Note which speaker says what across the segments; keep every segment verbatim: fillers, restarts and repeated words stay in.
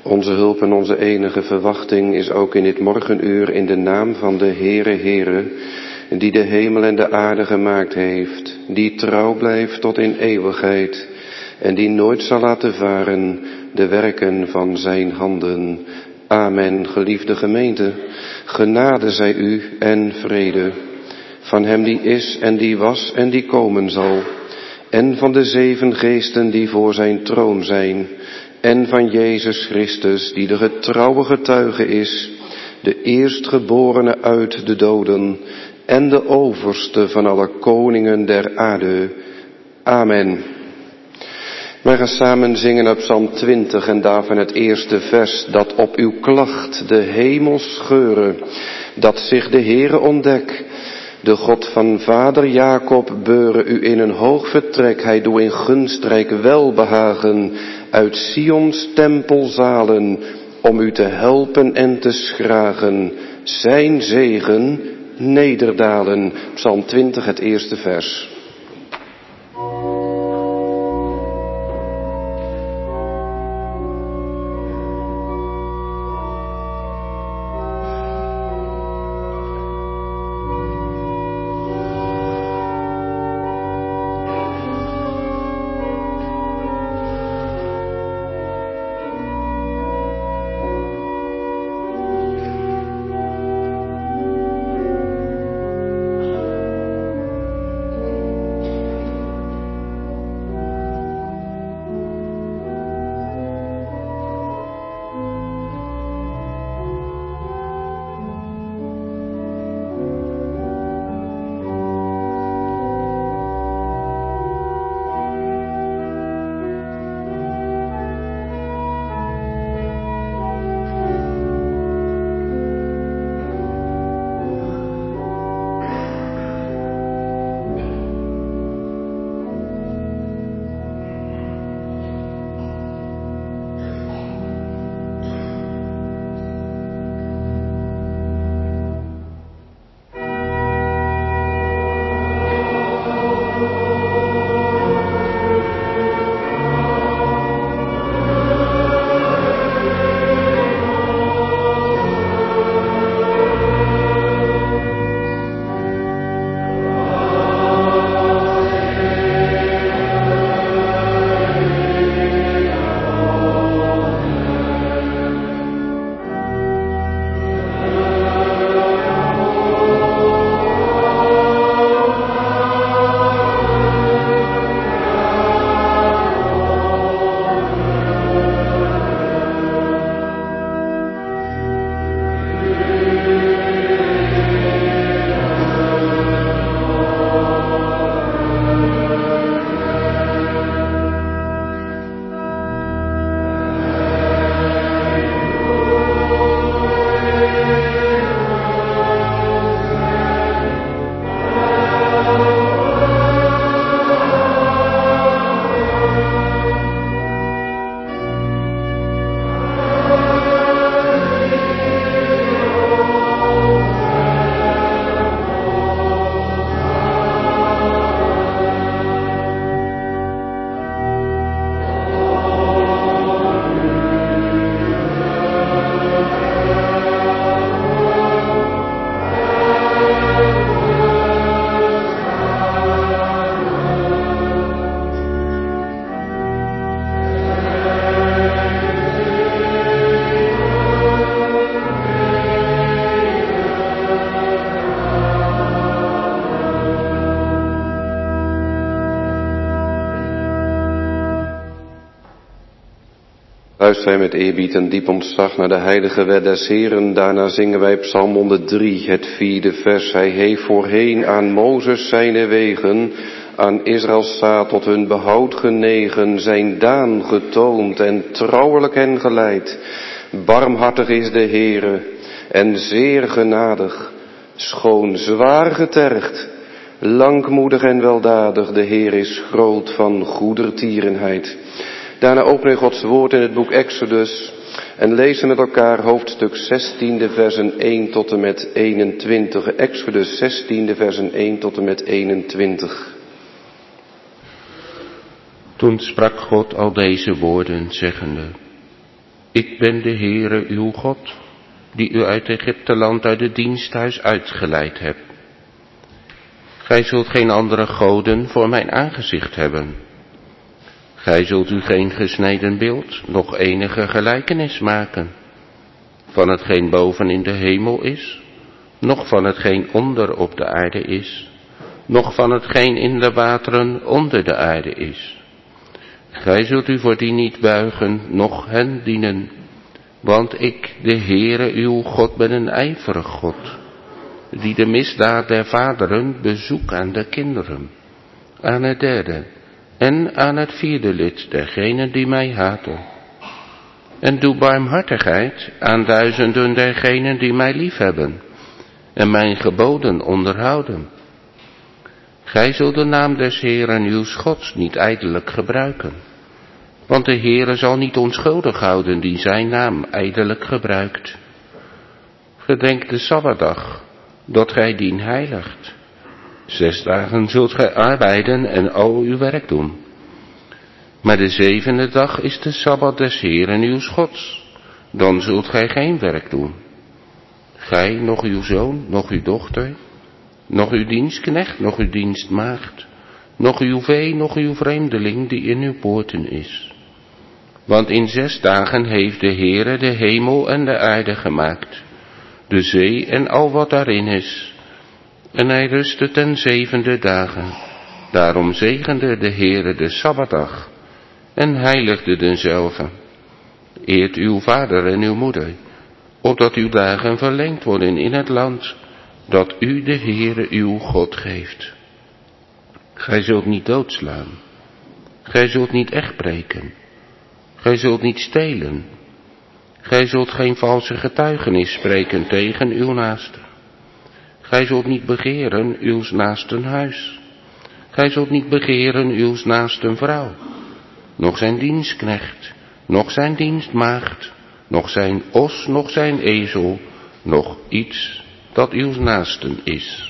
Speaker 1: Onze hulp en onze enige verwachting is ook in dit morgenuur in de naam van de Heere Heere, die de hemel en de aarde gemaakt heeft, die trouw blijft tot in eeuwigheid en die nooit zal laten varen de werken van zijn handen. Amen. Geliefde gemeente, genade zij u en vrede van hem die is en die was en die komen zal, en van de zeven geesten die voor zijn troon zijn, en van Jezus Christus, die de getrouwe getuige is, de eerstgeborene uit de doden en de overste van alle koningen der aarde. Amen. Wij gaan samen zingen op Psalm twintig en daarvan het eerste vers, dat op uw klacht de hemel scheuren, dat zich de Heere ontdek. De God van vader Jacob beure u in een hoog vertrek, hij doe in gunstrijk welbehagen uit Sions tempelzalen, om u te helpen en te schragen, zijn zegen nederdalen. Psalm twintig, het eerste vers. Luisteren wij met eerbied en diep ontzag naar de heilige wet des Heeren. Daarna zingen wij Psalm honderddrie, het vierde vers. Hij heeft voorheen aan Mozes zijne wegen, aan Israëls zaad tot hun behoud genegen, zijn daan getoond en trouwelijk hen geleid. Barmhartig is de Heere en zeer genadig, schoon zwaar getergd, langmoedig en weldadig. De Heer is groot van goedertierenheid. Daarna openen we Gods woord in het boek Exodus en lezen met elkaar hoofdstuk zestien, de versen één tot en met eenentwintig. Exodus zestien, de versen één tot en met eenentwintig.
Speaker 2: Toen sprak God al deze woorden, zeggende: Ik ben de Heere uw God, die u uit Egypteland uit het diensthuis uitgeleid hebt. Gij zult geen andere goden voor mijn aangezicht hebben. Gij zult u geen gesneden beeld, noch enige gelijkenis maken, van hetgeen boven in de hemel is, noch van hetgeen onder op de aarde is, noch van hetgeen in de wateren onder de aarde is. Gij zult u voor die niet buigen, noch hen dienen, want ik, de Heere uw God, ben een ijverig God, die de misdaad der vaderen bezoekt aan de kinderen, aan het derde en aan het vierde lid dergenen die mij haten. En doe barmhartigheid aan duizenden dergenen die mij liefhebben en mijn geboden onderhouden. Gij zult de naam des Heeren uw Gods niet ijdelijk gebruiken, want de Heere zal niet onschuldig houden die zijn naam ijdelijk gebruikt. Gedenk de Sabbatdag, dat gij dien heiligt. Zes dagen zult gij arbeiden en al uw werk doen. Maar de zevende dag is de Sabbat des Heeren uw Gods. Dan zult gij geen werk doen. Gij, nog uw zoon, nog uw dochter, nog uw dienstknecht, nog uw dienstmaagd, nog uw vee, nog uw vreemdeling die in uw poorten is. Want in zes dagen heeft de Heere de hemel en de aarde gemaakt, de zee en al wat daarin is. En hij rustte ten zevende dagen. Daarom zegende de Heere de Sabbatdag en heiligde denzelve. Eert uw vader en uw moeder, opdat uw dagen verlengd worden in het land dat u de Heere uw God geeft. Gij zult niet doodslaan. Gij zult niet echtbreken. Gij zult niet stelen. Gij zult geen valse getuigenis spreken tegen uw naaste. Gij zult niet begeren uw naasten huis. Gij zult niet begeren uw naasten vrouw, noch zijn dienstknecht, noch zijn dienstmaagd, noch zijn os, noch zijn ezel, noch iets dat uw naasten is.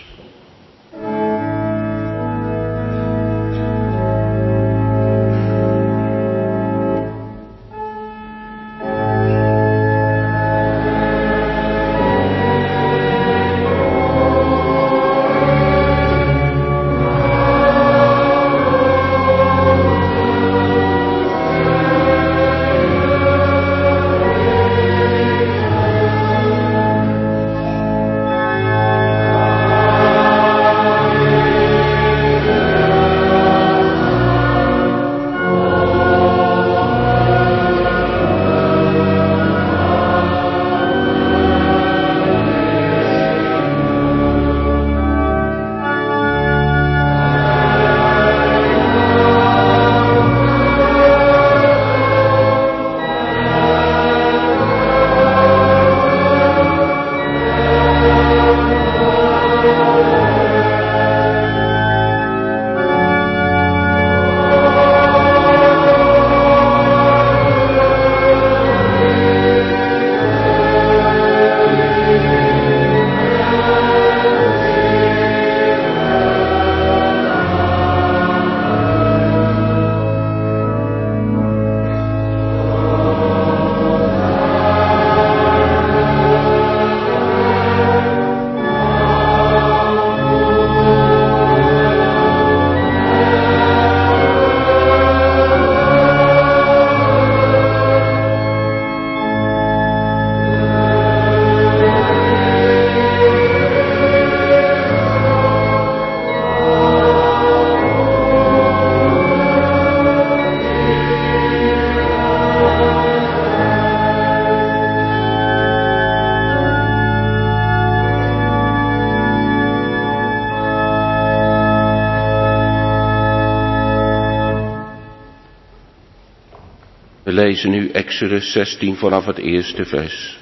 Speaker 2: We lezen nu Exodus zestien vanaf het eerste vers.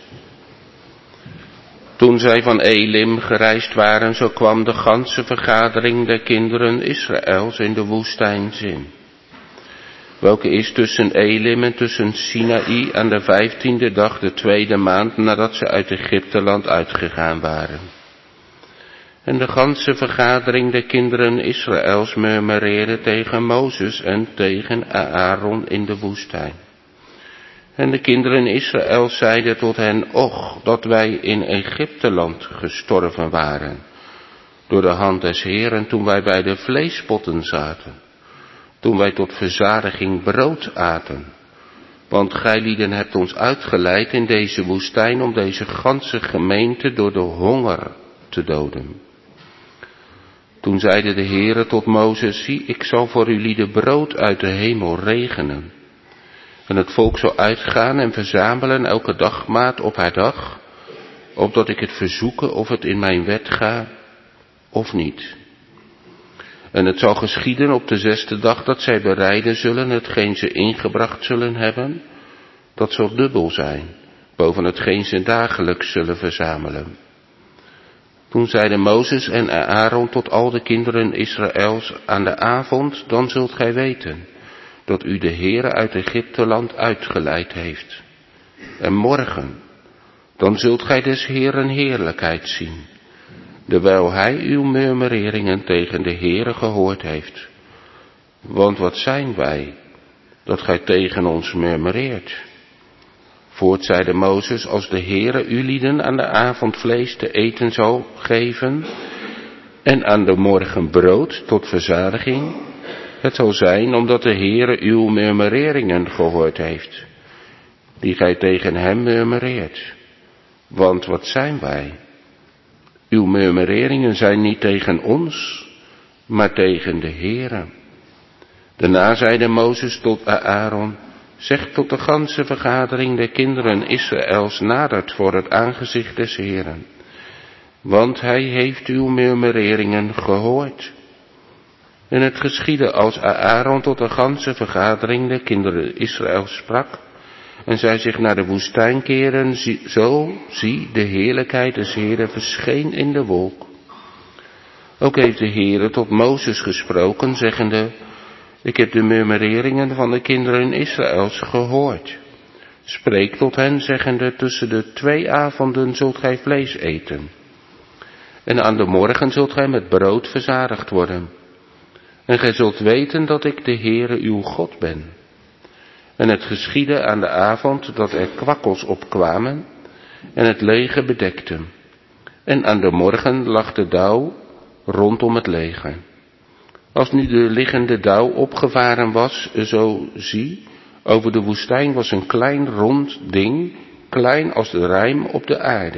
Speaker 2: Toen zij van Elim gereisd waren, zo kwam de ganse vergadering der kinderen Israëls in de woestijn in, welke is tussen Elim en tussen Sinaï aan de vijftiende dag de tweede maand nadat ze uit Egypteland uitgegaan waren. En de ganse vergadering der kinderen Israëls murmureerde tegen Mozes en tegen Aaron in de woestijn. En de kinderen Israël zeiden tot hen, och, dat wij in Egypteland gestorven waren, door de hand des Heeren, toen wij bij de vleespotten zaten, toen wij tot verzadiging brood aten. Want gijlieden hebt ons uitgeleid in deze woestijn om deze ganse gemeente door de honger te doden. Toen zeide de Heere tot Mozes, zie, ik zal voor u lieden brood uit de hemel regenen. En het volk zal uitgaan en verzamelen elke dagmaat op haar dag, opdat ik het verzoeken of het in mijn wet ga of niet. En het zal geschieden op de zesde dag dat zij bereiden zullen hetgeen ze ingebracht zullen hebben, dat zal dubbel zijn, boven hetgeen ze dagelijks zullen verzamelen. Toen zeiden Mozes en Aaron tot al de kinderen Israëls, aan de avond, dan zult gij weten, dat u de Heere uit Egypteland uitgeleid heeft. En morgen, dan zult gij des Heeren heerlijkheid zien, dewijl hij uw murmureringen tegen de Heere gehoord heeft. Want wat zijn wij, dat gij tegen ons murmureert? Voort zeide Mozes, als de Heere u lieden aan de avond vlees te eten zal geven, en aan de morgen brood tot verzadiging, het zal zijn omdat de Heere uw murmureringen gehoord heeft, die gij tegen hem murmureert. Want wat zijn wij? Uw murmureringen zijn niet tegen ons, maar tegen de Heere. Daarna zeide Mozes tot Aaron, zeg tot de ganse vergadering der kinderen Israëls nadert voor het aangezicht des Heeren, want hij heeft uw murmureringen gehoord. En het geschiedde als Aaron tot de ganse vergadering der kinderen Israëls sprak, en zij zich naar de woestijn keren, zo, zie, de heerlijkheid des Heeren verscheen in de wolk. Ook heeft de Heere tot Mozes gesproken, zeggende, ik heb de murmureringen van de kinderen Israëls gehoord. Spreek tot hen, zeggende, tussen de twee avonden zult gij vlees eten. En aan de morgen zult gij met brood verzadigd worden. En gij zult weten dat ik de Heere uw God ben. En het geschiedde aan de avond dat er kwakkels opkwamen en het leger bedekten. En aan de morgen lag de dauw rondom het leger. Als nu de liggende dauw opgevaren was, zo zie, over de woestijn was een klein rond ding, klein als de rijm op de aarde.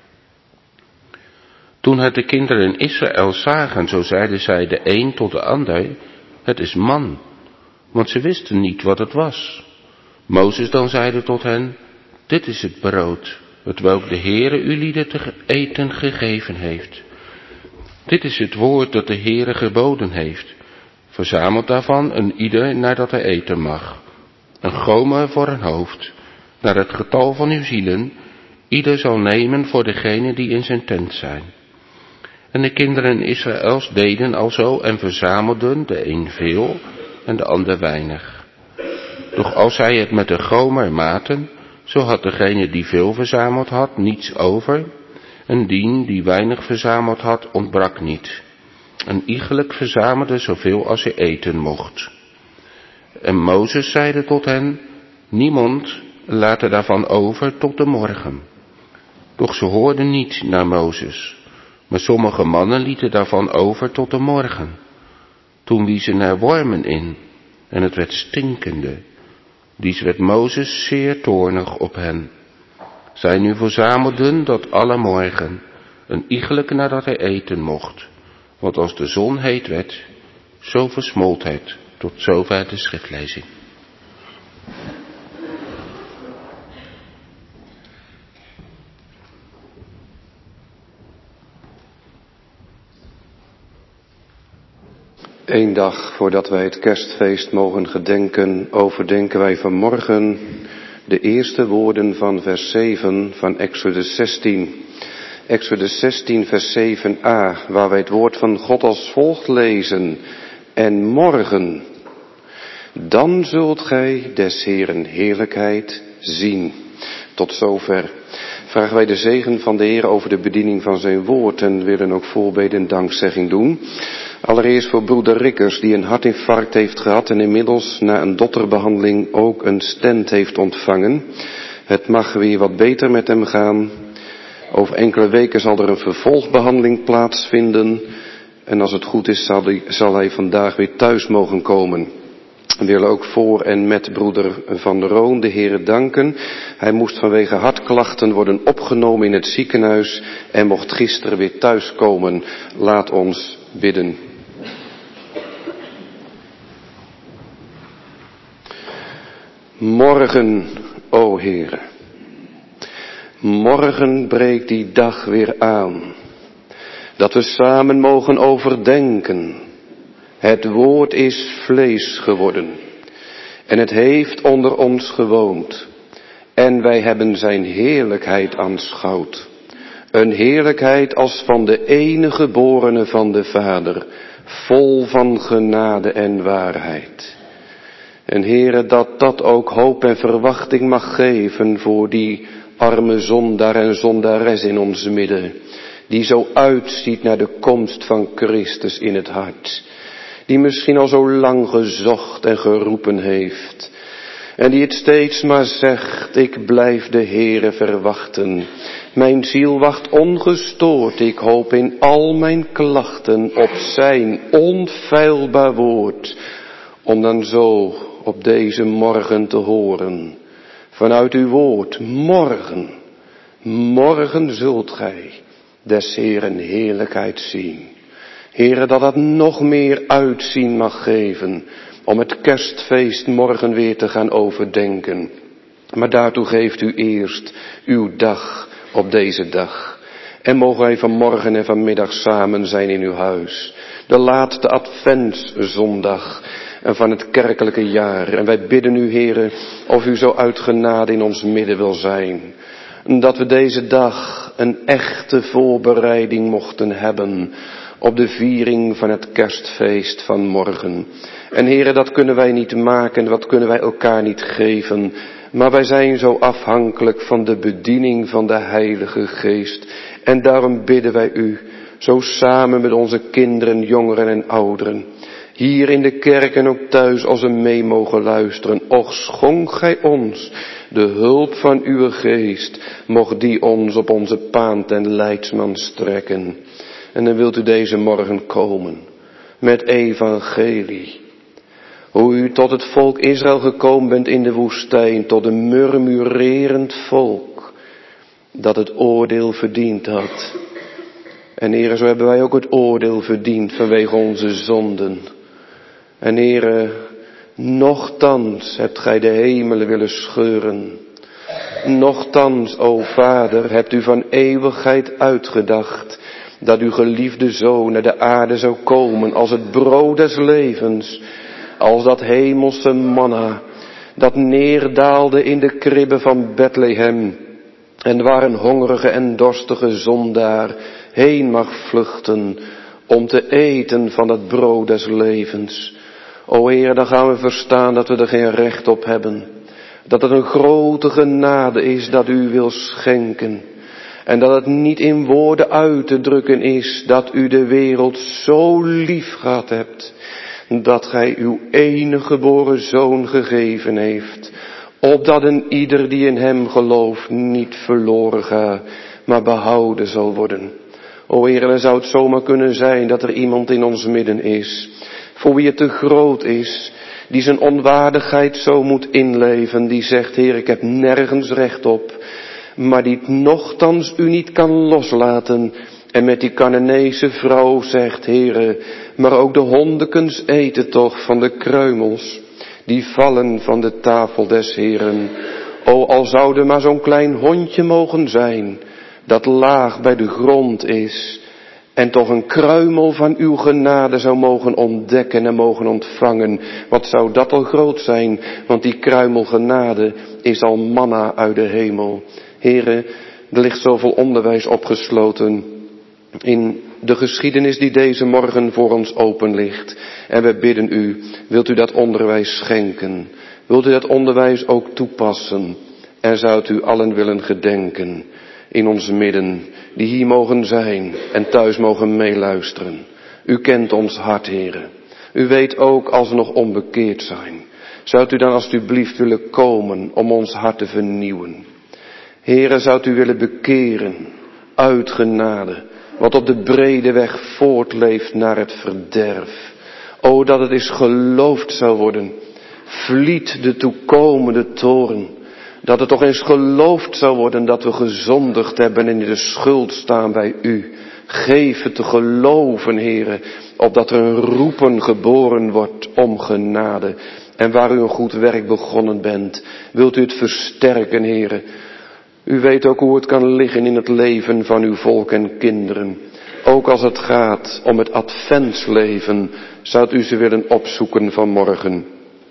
Speaker 2: Toen het de kinderen Israël zagen, zo zeiden zij de een tot de ander, het is man, want ze wisten niet wat het was. Mozes dan zeide tot hen, dit is het brood, hetwelk de Heere u lieden te eten gegeven heeft. Dit is het woord dat de Heere geboden heeft. Verzamelt daarvan een ieder nadat hij eten mag. Een gomer voor een hoofd, naar het getal van uw zielen, ieder zal nemen voor degene die in zijn tent zijn. En de kinderen Israëls deden alzo en verzamelden, de een veel en de ander weinig. Doch als zij het met de gomer maten, zo had degene die veel verzameld had niets over, en die die weinig verzameld had ontbrak niet. En iegelijk verzamelde zoveel als hij eten mocht. En Mozes zeide tot hen, niemand laat er daarvan over tot de morgen. Doch ze hoorden niet naar Mozes, maar sommige mannen lieten daarvan over tot de morgen. Toen wiezen er wormen in, en het werd stinkende. Dies werd Mozes zeer toornig op hen. Zij nu verzamelden dat alle morgen, een iegelijk nadat hij eten mocht. Want als de zon heet werd, zo versmolt het. Tot zover de schriftlezing.
Speaker 1: Eén dag voordat wij het kerstfeest mogen gedenken, overdenken wij vanmorgen de eerste woorden van vers zeven van Exodus zestien. Exodus zestien vers zeven a, waar wij het woord van God als volgt lezen. En morgen, dan zult gij des Heeren heerlijkheid zien. Tot zover vragen wij de zegen van de Heer over de bediening van zijn woord en willen ook voorbeden en dankzegging doen. Allereerst voor broeder Rikkers, die een hartinfarct heeft gehad en inmiddels na een dotterbehandeling ook een stent heeft ontvangen. Het mag weer wat beter met hem gaan. Over enkele weken zal er een vervolgbehandeling plaatsvinden. En als het goed is, zal hij, zal hij vandaag weer thuis mogen komen. We willen ook voor en met broeder Van der Roon de Heere danken. Hij moest vanwege hartklachten worden opgenomen in het ziekenhuis en mocht gisteren weer thuiskomen. Laat ons bidden. Morgen, o Heere, morgen breekt die dag weer aan, dat we samen mogen overdenken. Het woord is vlees geworden en het heeft onder ons gewoond en wij hebben zijn heerlijkheid aanschouwd. Een heerlijkheid als van de enige geborene van de Vader, vol van genade en waarheid. En Heere, dat dat ook hoop en verwachting mag geven voor die arme zondaar en zondares in ons midden, die zo uitziet naar de komst van Christus in het hart, die misschien al zo lang gezocht en geroepen heeft, en die het steeds maar zegt, ik blijf de Heere verwachten. Mijn ziel wacht ongestoord, ik hoop in al mijn klachten op zijn onfeilbaar woord, om dan zo op deze morgen te horen, vanuit uw woord, morgen, morgen zult gij des Heeren heerlijkheid zien. Heere, dat dat nog meer uitzien mag geven, om het kerstfeest morgen weer te gaan overdenken. Maar daartoe geeft u eerst uw dag op deze dag. En mogen wij vanmorgen en vanmiddag samen zijn in uw huis. De laatste adventszondag van het kerkelijke jaar. En wij bidden u, Heere, of u zo uit genade in ons midden wil zijn. Dat we deze dag een echte voorbereiding mochten hebben op de viering van het kerstfeest van morgen. En Heere, dat kunnen wij niet maken, dat kunnen wij elkaar niet geven. Maar wij zijn zo afhankelijk van de bediening van de Heilige Geest. En daarom bidden wij u, zo samen met onze kinderen, jongeren en ouderen, hier in de kerk en ook thuis als we mee mogen luisteren. Och, schonk gij ons de hulp van uw geest, mocht die ons op onze paand en leidsman strekken. En dan wilt u deze morgen komen met evangelie. Hoe u tot het volk Israël gekomen bent in de woestijn, tot een murmurerend volk dat het oordeel verdiend had. En Heere, zo hebben wij ook het oordeel verdiend vanwege onze zonden. En Heere, nochtans hebt gij de hemelen willen scheuren. Nochtans, o Vader, hebt u van eeuwigheid uitgedacht dat uw geliefde Zoon naar de aarde zou komen als het brood des levens, als dat hemelse manna dat neerdaalde in de kribben van Bethlehem en waar een hongerige en dorstige zondaar heen mag vluchten om te eten van het brood des levens. O Heer, dan gaan we verstaan dat we er geen recht op hebben. Dat het een grote genade is dat u wil schenken. En dat het niet in woorden uit te drukken is dat u de wereld zo lief gehad hebt, dat gij uw enige geboren Zoon gegeven heeft, opdat een ieder die in hem gelooft niet verloren gaat, maar behouden zal worden. O Heer, dan zou het zomaar kunnen zijn dat er iemand in ons midden is, voor wie het te groot is, die zijn onwaardigheid zo moet inleven, die zegt, Heer, ik heb nergens recht op, maar die het nochtans u niet kan loslaten. En met die Canaanese vrouw zegt, Heere, maar ook de hondekens eten toch van de kruimels, die vallen van de tafel des Heeren. O, al zou er maar zo'n klein hondje mogen zijn, dat laag bij de grond is, en toch een kruimel van uw genade zou mogen ontdekken en mogen ontvangen. Wat zou dat al groot zijn, want die kruimel genade is al manna uit de hemel. Heere, er ligt zoveel onderwijs opgesloten in de geschiedenis die deze morgen voor ons open ligt. En we bidden u, wilt u dat onderwijs schenken? Wilt u dat onderwijs ook toepassen? En zoudt u allen willen gedenken in ons midden, die hier mogen zijn en thuis mogen meeluisteren. U kent ons hart, Heere. U weet ook als we nog onbekeerd zijn. Zou u dan alstublieft willen komen om ons hart te vernieuwen? Heere, zou u willen bekeren, uit genade, wat op de brede weg voortleeft naar het verderf. O, dat het eens geloofd zou worden. Vliet de toekomende toorn. Dat het toch eens geloofd zou worden dat we gezondigd hebben en in de schuld staan bij u. Geef het te geloven, Heere, opdat er een roepen geboren wordt om genade. En waar u een goed werk begonnen bent, wilt u het versterken, Heere. U weet ook hoe het kan liggen in het leven van uw volk en kinderen. Ook als het gaat om het adventsleven, zou u ze willen opzoeken vanmorgen.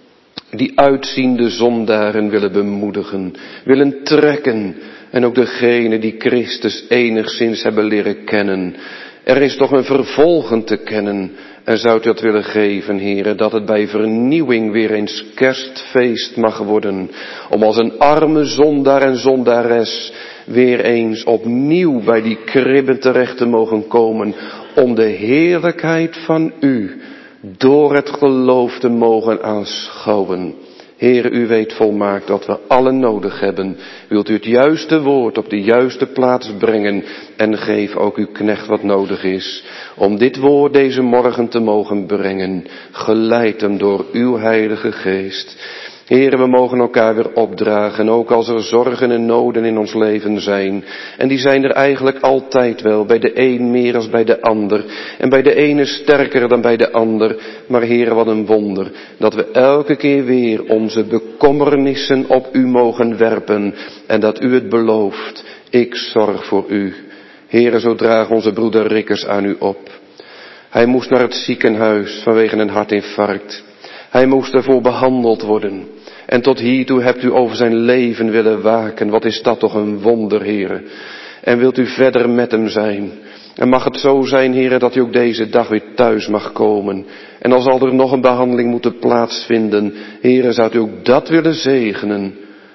Speaker 1: Die uitziende zondaren willen bemoedigen, willen trekken. En ook degene die Christus enigszins hebben leren kennen. Er is toch een vervolgen te kennen. En zou u dat willen geven, Heere, dat het bij vernieuwing weer eens kerstfeest mag worden. Om als een arme zondaar en zondares weer eens opnieuw bij die kribben terecht te mogen komen. Om de heerlijkheid van u door het geloof te mogen aanschouwen. Heere, u weet volmaakt wat we allen nodig hebben. Wilt u het juiste woord op de juiste plaats brengen en geef ook uw knecht wat nodig is. Om dit woord deze morgen te mogen brengen. Geleid hem door uw heilige geest. Heere, we mogen elkaar weer opdragen, ook als er zorgen en noden in ons leven zijn. En die zijn er eigenlijk altijd wel, bij de een meer als bij de ander. En bij de ene sterker dan bij de ander. Maar Heere, wat een wonder, dat we elke keer weer onze bekommernissen op u mogen werpen. En dat u het belooft, ik zorg voor u. Heere, zo draag onze broeder Rikkers aan u op. Hij moest naar het ziekenhuis vanwege een hartinfarct. Hij moest ervoor behandeld worden. En tot hiertoe hebt u over zijn leven willen waken. Wat is dat toch een wonder, Heere. En wilt u verder met hem zijn. En mag het zo zijn, Heere, dat u ook deze dag weer thuis mag komen. En al zal er nog een behandeling moeten plaatsvinden. Heere, zou u ook dat willen zegenen.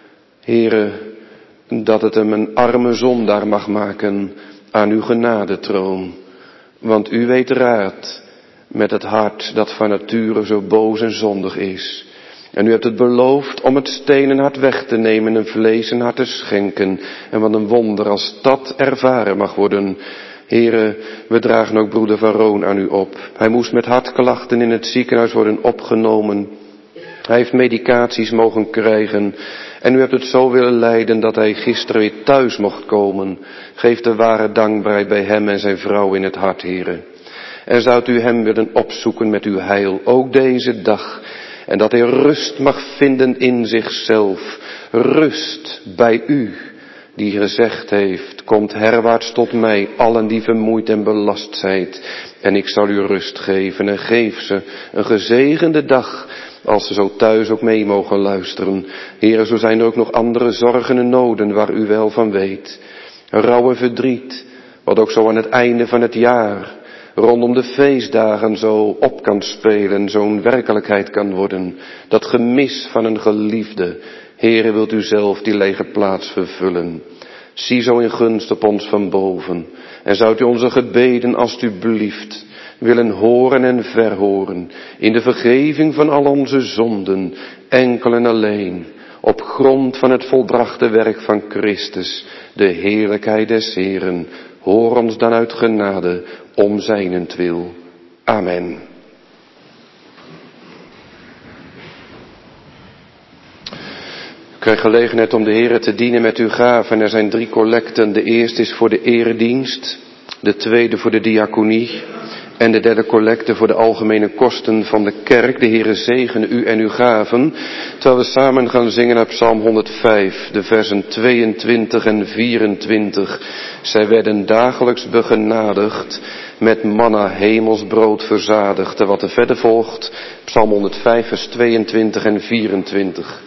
Speaker 1: Heere, dat het hem een arme zondaar mag maken aan uw genadetroon. Want u weet raad met het hart dat van nature zo boos en zondig is. En u hebt het beloofd om het stenen hart weg te nemen en een vleesen hart te schenken. En wat een wonder als dat ervaren mag worden. Heere, we dragen ook broeder Van Roon aan u op. Hij moest met hartklachten in het ziekenhuis worden opgenomen. Hij heeft medicaties mogen krijgen. En u hebt het zo willen leiden dat hij gisteren weer thuis mocht komen. Geef de ware dankbaarheid bij hem en zijn vrouw in het hart, Heere. En zou u hem willen opzoeken met uw heil, ook deze dag. En dat hij rust mag vinden in zichzelf. Rust bij u, die gezegd heeft, komt herwaarts tot mij, allen die vermoeid en belast zijt. En ik zal u rust geven en geef ze een gezegende dag, als ze zo thuis ook mee mogen luisteren. Heere, zo zijn er ook nog andere zorgen en noden waar u wel van weet. Rouw en verdriet, wat ook zo aan het einde van het jaar rondom de feestdagen zo op kan spelen, zo'n werkelijkheid kan worden. Dat gemis van een geliefde. Heere, wilt u zelf die lege plaats vervullen. Zie zo in gunst op ons van boven. En zoudt u onze gebeden alstublieft willen horen en verhoren. In de vergeving van al onze zonden. Enkel en alleen. Op grond van het volbrachte werk van Christus. De heerlijkheid des Heeren. Hoor ons dan uit genade om zijnentwil. Amen. U krijgt gelegenheid om de Heere te dienen met uw gaven. Er zijn drie collecten. De eerste is voor de eredienst. De tweede voor de diaconie. En de derde collecte voor de algemene kosten van de kerk. De Heere zegene u en uw gaven. Terwijl we samen gaan zingen naar Psalm honderdvijf. De versen tweeëntwintig en vierentwintig. Zij werden dagelijks begenadigd. Met manna hemelsbrood verzadigd. En wat er verder volgt. Psalm honderdvijf vers tweeëntwintig en vierentwintig.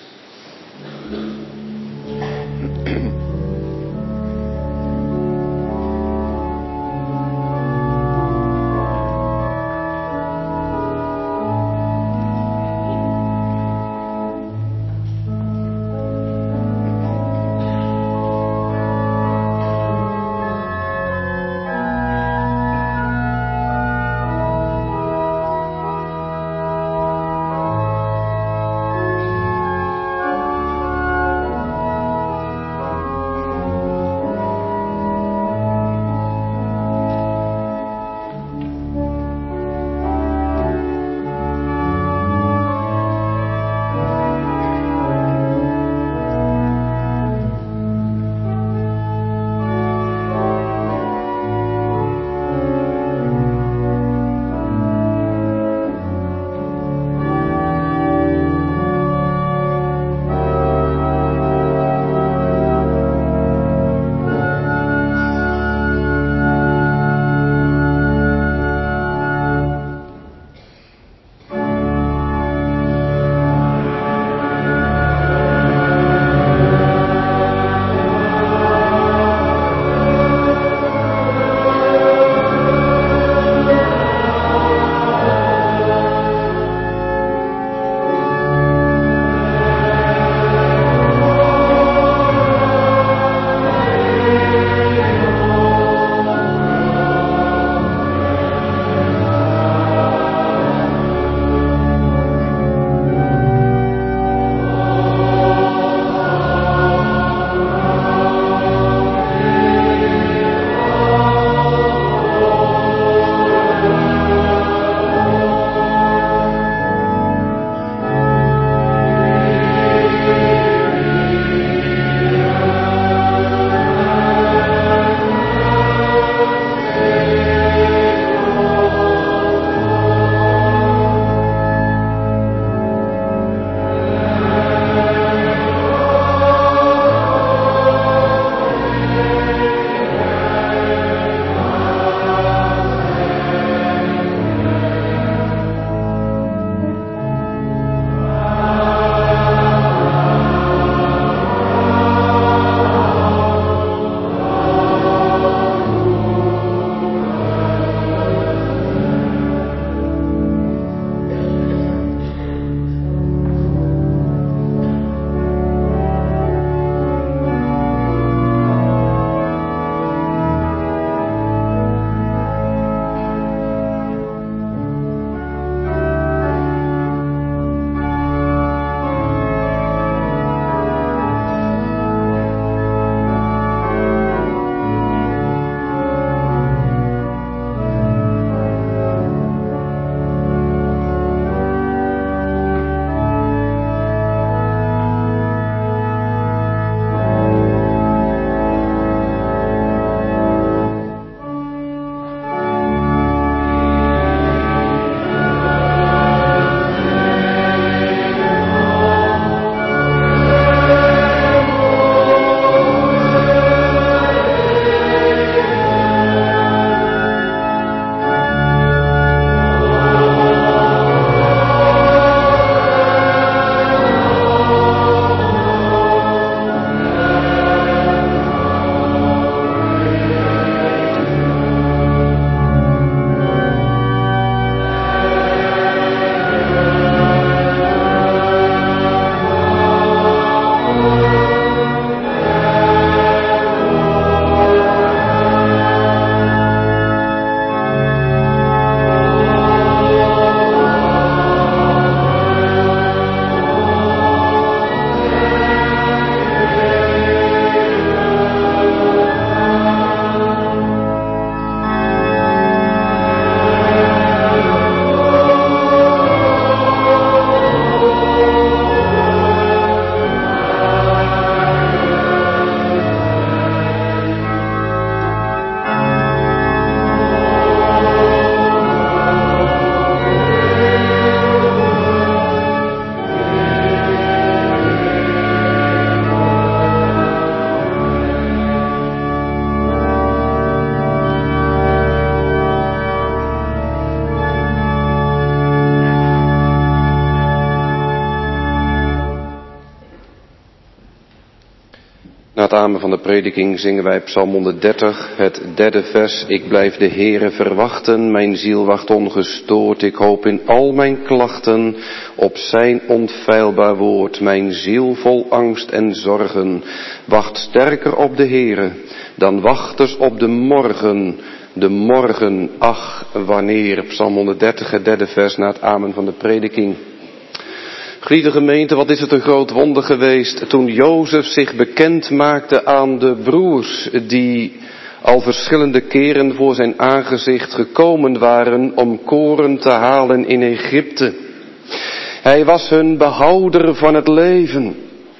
Speaker 1: amen van de prediking zingen wij Psalm honderddertig, het derde vers. Ik blijf de Heere verwachten, mijn ziel wacht ongestoord. Ik hoop in al mijn klachten op zijn onfeilbaar woord. Mijn ziel vol angst en zorgen wacht sterker op de Heere dan wachters op de morgen. De morgen, ach wanneer. Psalm honderddertig, het derde vers na het amen van de prediking. Geliefde gemeente, wat is het een groot wonder geweest toen Jozef zich bekend maakte aan de broers die al verschillende keren voor zijn aangezicht gekomen waren om koren te halen in Egypte. Hij was hun behouder van het leven.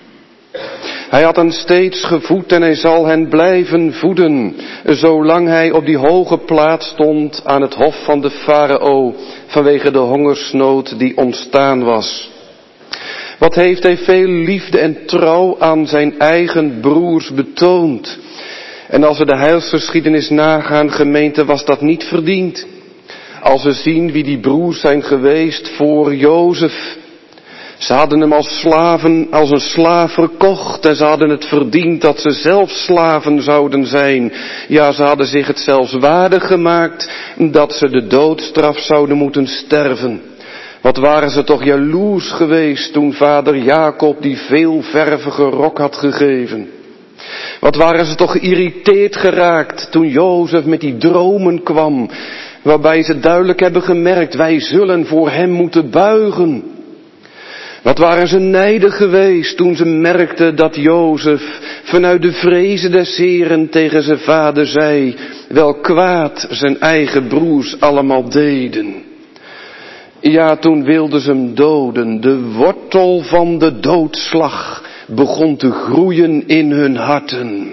Speaker 1: Hij had hen steeds gevoed en hij zal hen blijven voeden, zolang hij op die hoge plaats stond aan het hof van de farao, vanwege de hongersnood die ontstaan was. Wat heeft hij veel liefde en trouw aan zijn eigen broers betoond. En als we de heilsgeschiedenis nagaan, gemeente, was dat niet verdiend. Als we zien wie die broers zijn geweest voor Jozef. Ze hadden hem als slaven, als een slaaf verkocht en ze hadden het verdiend dat ze zelf slaven zouden zijn. Ja, ze hadden zich het zelfs waardig gemaakt dat ze de doodstraf zouden moeten sterven. Wat waren ze toch jaloers geweest toen vader Jacob die veelvervige rok had gegeven. Wat waren ze toch geïrriteerd geraakt toen Jozef met die dromen kwam, waarbij ze duidelijk hebben gemerkt, wij zullen voor hem moeten buigen. Wat waren ze nijdig geweest toen ze merkten dat Jozef vanuit de vrezen des Heren tegen zijn vader zei, wel kwaad zijn eigen broers allemaal deden. Ja, toen wilden ze hem doden. De wortel van de doodslag begon te groeien in hun harten.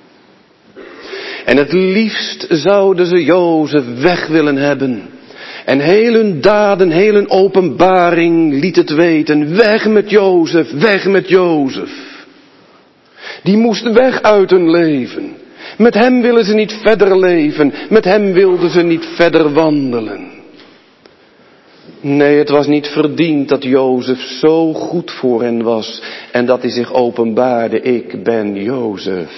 Speaker 1: En het liefst zouden ze Jozef weg willen hebben. En heel hun daden, heel hun openbaring liet het weten. Weg met Jozef, weg met Jozef. Die moest weg uit hun leven. Met hem willen ze niet verder leven. Met hem wilden ze niet verder wandelen. Nee, het was niet verdiend dat Jozef zo goed voor hen was. En dat hij zich openbaarde, ik ben Jozef.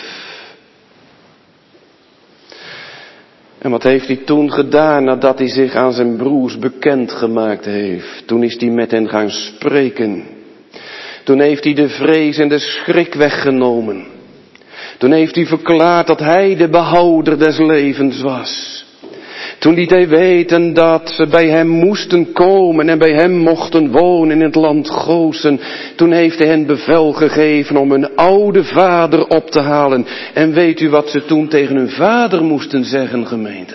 Speaker 1: En wat heeft hij toen gedaan nadat hij zich aan zijn broers bekend gemaakt heeft? Toen is hij met hen gaan spreken. Toen heeft hij de vrees en de schrik weggenomen. Toen heeft hij verklaard dat hij de behouder des levens was. Toen liet hij weten dat ze bij hem moesten komen en bij hem mochten wonen in het land Gosen. Toen heeft hij hen bevel gegeven om hun oude vader op te halen. En weet u wat ze toen tegen hun vader moesten zeggen, gemeente?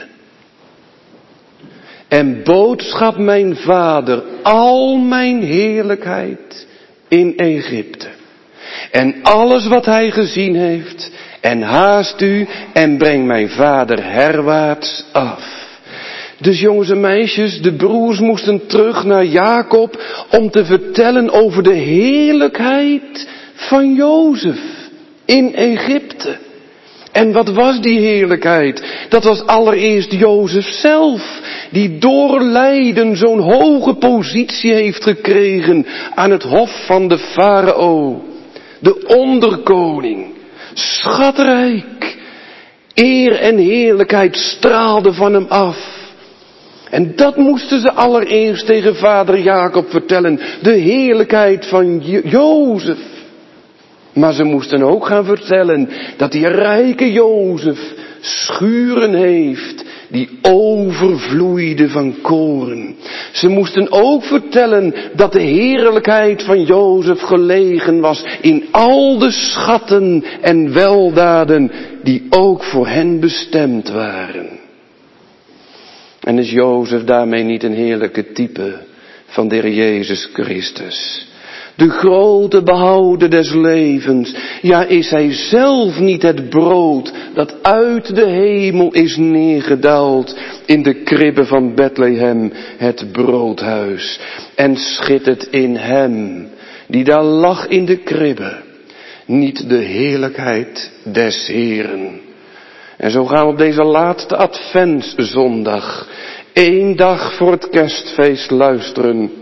Speaker 1: En boodschap mijn vader al mijn heerlijkheid in Egypte. En alles wat hij gezien heeft. En haast u en breng mijn vader herwaarts af. Dus jongens en meisjes, de broers moesten terug naar Jacob om te vertellen over de heerlijkheid van Jozef in Egypte. En wat was die heerlijkheid? Dat was allereerst Jozef zelf, die door lijden zo'n hoge positie heeft gekregen aan het hof van de farao, de onderkoning, schatrijk, eer en heerlijkheid straalde van hem af. En dat moesten ze allereerst tegen vader Jacob vertellen. De heerlijkheid van Jo- Jozef. Maar ze moesten ook gaan vertellen dat die rijke Jozef schuren heeft die overvloeiden van koren. Ze moesten ook vertellen dat de heerlijkheid van Jozef gelegen was in al de schatten en weldaden die ook voor hen bestemd waren. En is Jozef daarmee niet een heerlijke type van de Heer Jezus Christus? De grote behouder des levens. Ja, is hij zelf niet het brood dat uit de hemel is neergedaald in de kribbe van Bethlehem, het broodhuis. En schittert in hem, die daar lag in de kribbe, niet de heerlijkheid des Heeren. En zo gaan we op deze laatste adventszondag, één dag voor het kerstfeest, luisteren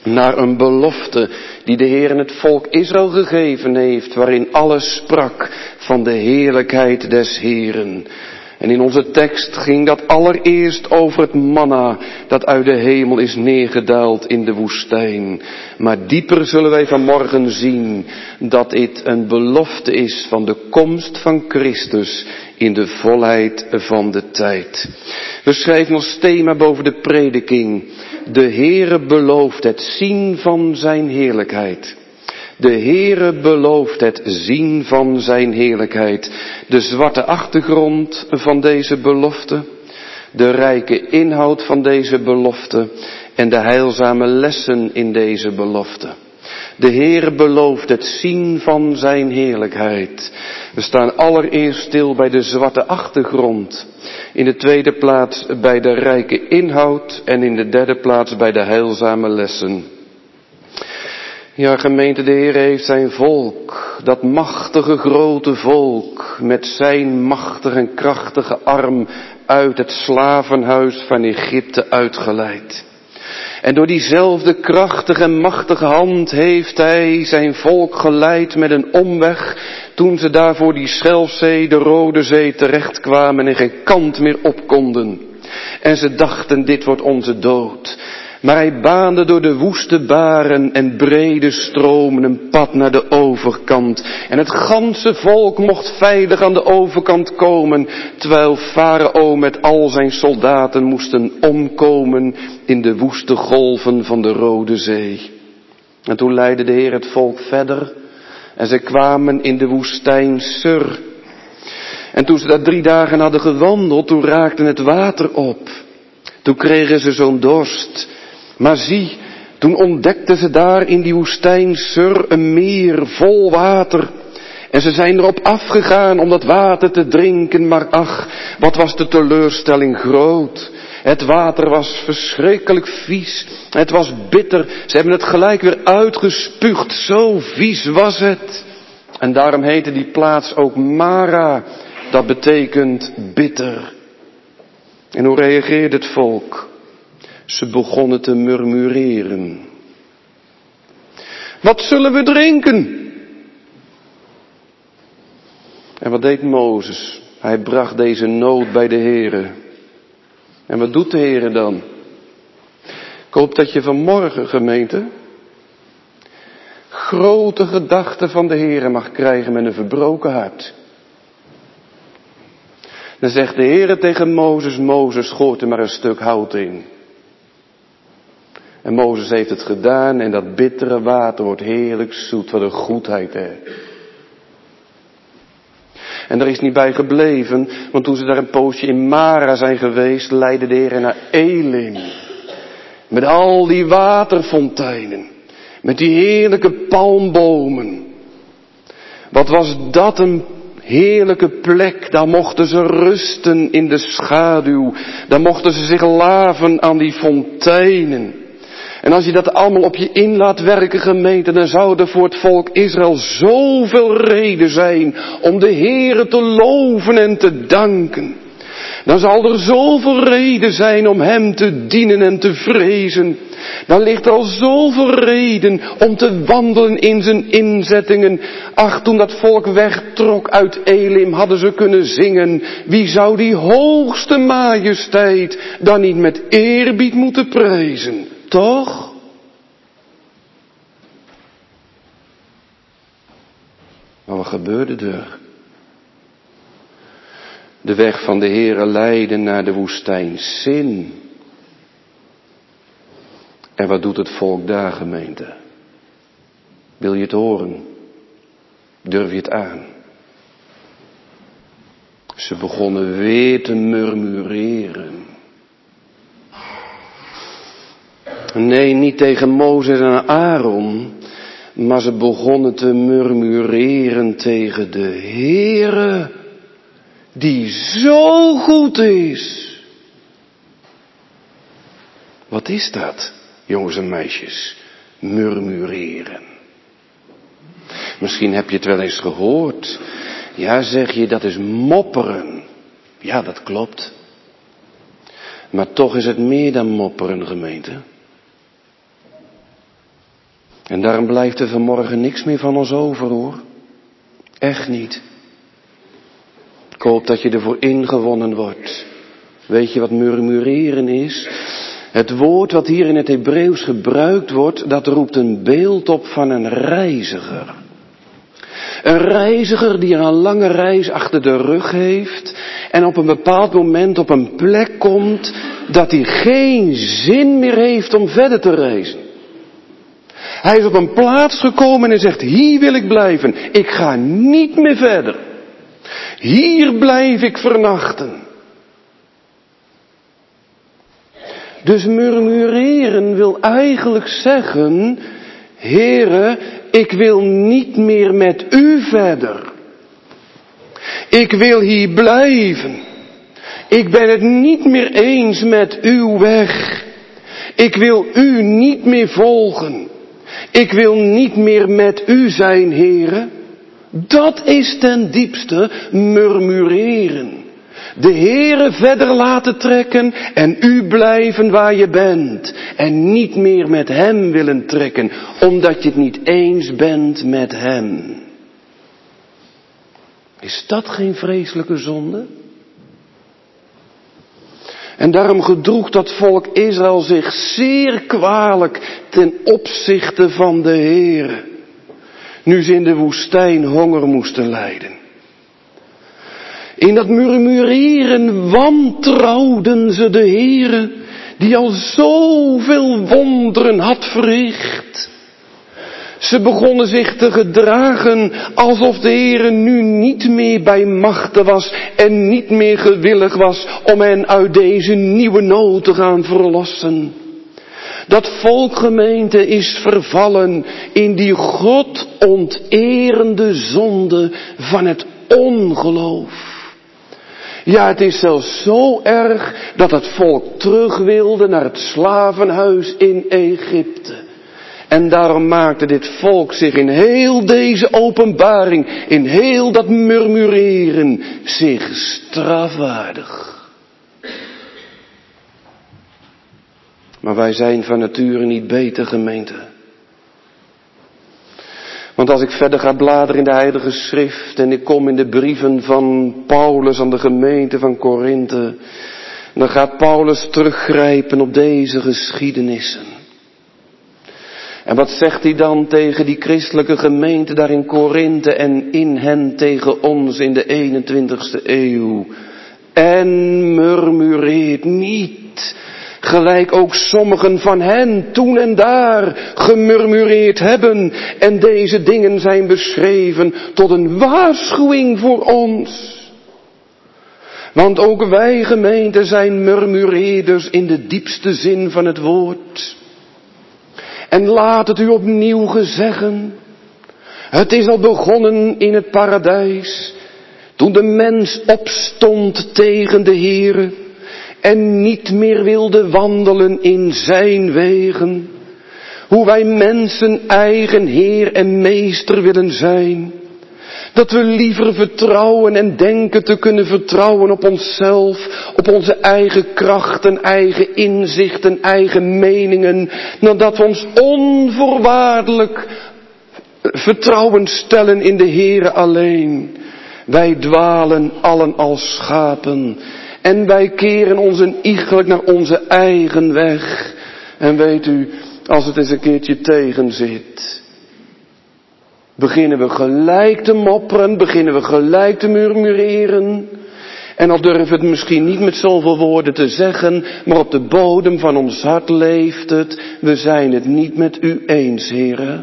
Speaker 1: Naar een belofte die de Heer in het volk Israël gegeven heeft, waarin alles sprak van de heerlijkheid des Heeren. En in onze tekst ging dat allereerst over het manna dat uit de hemel is neergedaald in de woestijn. Maar dieper zullen wij vanmorgen zien dat dit een belofte is van de komst van Christus in de volheid van de tijd. We schrijven als thema boven de prediking: de Heere belooft het zien van zijn heerlijkheid. De Heere belooft het zien van zijn heerlijkheid. De zwarte achtergrond van deze belofte, de rijke inhoud van deze belofte en de heilzame lessen in deze belofte. De Heere belooft het zien van zijn heerlijkheid. We staan allereerst stil bij de zwarte achtergrond. In de tweede plaats bij de rijke inhoud en in de derde plaats bij de heilzame lessen. Ja, gemeente, de Heer heeft zijn volk, dat machtige grote volk, met zijn machtige en krachtige arm uit het slavenhuis van Egypte uitgeleid. En door diezelfde krachtige en machtige hand heeft hij zijn volk geleid met een omweg, toen ze daar voor die Schelfzee, de Rode Zee, terechtkwamen en geen kant meer op konden. En ze dachten, dit wordt onze dood. Maar hij baande door de woeste baren en brede stromen een pad naar de overkant. En het ganse volk mocht veilig aan de overkant komen, terwijl Farao met al zijn soldaten moesten omkomen in de woeste golven van de Rode Zee. En toen leidde de Heer het volk verder en ze kwamen in de woestijn Sur. En toen ze daar drie dagen hadden gewandeld, toen raakte het water op. Toen kregen ze zo'n dorst. Maar zie, toen ontdekten ze daar in die woestijn Sur een meer vol water. En ze zijn erop afgegaan om dat water te drinken, maar ach, wat was de teleurstelling groot. Het water was verschrikkelijk vies, het was bitter, ze hebben het gelijk weer uitgespuugd, zo vies was het. En daarom heette die plaats ook Mara, dat betekent bitter. En hoe reageerde het volk? Ze begonnen te murmureren. Wat zullen we drinken? En wat deed Mozes? Hij bracht deze nood bij de Heere. En wat doet de Heere dan? Ik hoop dat je vanmorgen, gemeente, grote gedachten van de Heere mag krijgen met een verbroken hart. Dan zegt de Heere tegen Mozes, Mozes, gooit er maar een stuk hout in. En Mozes heeft het gedaan en dat bittere water wordt heerlijk zoet, wat een goedheid hè. En daar is niet bij gebleven, want toen ze daar een poosje in Mara zijn geweest, leidde de Heer naar Elim. Met al die waterfonteinen, met die heerlijke palmbomen. Wat was dat een heerlijke plek, daar mochten ze rusten in de schaduw, daar mochten ze zich laven aan die fonteinen. En als je dat allemaal op je in laat werken, gemeente, dan zou er voor het volk Israël zoveel reden zijn om de Heere te loven en te danken. Dan zal er zoveel reden zijn om hem te dienen en te vrezen. Dan ligt er al zoveel reden om te wandelen in zijn inzettingen. Ach, toen dat volk wegtrok uit Elim, hadden ze kunnen zingen: wie zou die hoogste majesteit dan niet met eerbied moeten prijzen? Toch? Maar wat gebeurde er? De weg van de Heere leidde naar de woestijn Sin. En wat doet het volk daar, gemeente? Wil je het horen? Durf je het aan? Ze begonnen weer te murmureren. Nee, niet tegen Mozes en Aaron, maar ze begonnen te murmureren tegen de Heere, die zo goed is. Wat is dat, jongens en meisjes? Murmureren. Misschien heb je het wel eens gehoord. Ja, zeg je, dat is mopperen. Ja, dat klopt. Maar toch is het meer dan mopperen, gemeente. En daarom blijft er vanmorgen niks meer van ons over, hoor. Echt niet. Ik hoop dat je ervoor ingewonnen wordt. Weet je wat murmureren is? Het woord wat hier in het Hebreeuws gebruikt wordt, dat roept een beeld op van een reiziger. Een reiziger die een lange reis achter de rug heeft en op een bepaald moment op een plek komt dat hij geen zin meer heeft om verder te reizen. Hij is op een plaats gekomen en zegt, hier wil ik blijven. Ik ga niet meer verder. Hier blijf ik vernachten. Dus murmureren wil eigenlijk zeggen, Heere, ik wil niet meer met u verder. Ik wil hier blijven. Ik ben het niet meer eens met uw weg. Ik wil u niet meer volgen. Ik wil niet meer met u zijn, Heere. Dat is ten diepste murmureren. De Heere verder laten trekken en u blijven waar je bent. En niet meer met hem willen trekken, omdat je het niet eens bent met hem. Is dat geen vreselijke zonde? En daarom gedroeg dat volk Israël zich zeer kwalijk ten opzichte van de Heere. Nu ze in de woestijn honger moesten lijden. In dat murmureren wantrouwden ze de Heere, die al zoveel wonderen had verricht. Ze begonnen zich te gedragen alsof de Heere nu niet meer bij machte was en niet meer gewillig was om hen uit deze nieuwe nood te gaan verlossen. Dat volkgemeente is vervallen in die God onterende zonde van het ongeloof. Ja, het is zelfs zo erg dat het volk terug wilde naar het slavenhuis in Egypte. En daarom maakte dit volk zich in heel deze openbaring, in heel dat murmureren, zich strafwaardig. Maar wij zijn van nature niet beter, gemeente. Want als ik verder ga bladeren in de Heilige Schrift en ik kom in de brieven van Paulus aan de gemeente van Korinthe, dan gaat Paulus teruggrijpen op deze geschiedenissen. En wat zegt hij dan tegen die christelijke gemeente daar in Korinthe en in hen tegen ons in de eenentwintigste eeuw? En murmureert niet, gelijk ook sommigen van hen toen en daar gemurmureerd hebben. En deze dingen zijn beschreven tot een waarschuwing voor ons. Want ook wij, gemeente, zijn murmureerders in de diepste zin van het woord. En laat het u opnieuw gezeggen. Het is al begonnen in het paradijs, toen de mens opstond tegen de Heere en niet meer wilde wandelen in zijn wegen. Hoe wij mensen eigen Heer en Meester willen zijn. Dat we liever vertrouwen en denken te kunnen vertrouwen op onszelf, op onze eigen krachten, eigen inzichten, eigen meningen, dan dat we ons onvoorwaardelijk vertrouwen stellen in de Heere alleen. Wij dwalen allen als schapen en wij keren ons een iegelijk naar onze eigen weg. En weet u, als het eens een keertje tegen zit, beginnen we gelijk te mopperen, beginnen we gelijk te murmureren. En al durven we het misschien niet met zoveel woorden te zeggen, maar op de bodem van ons hart leeft het. We zijn het niet met u eens, Heere.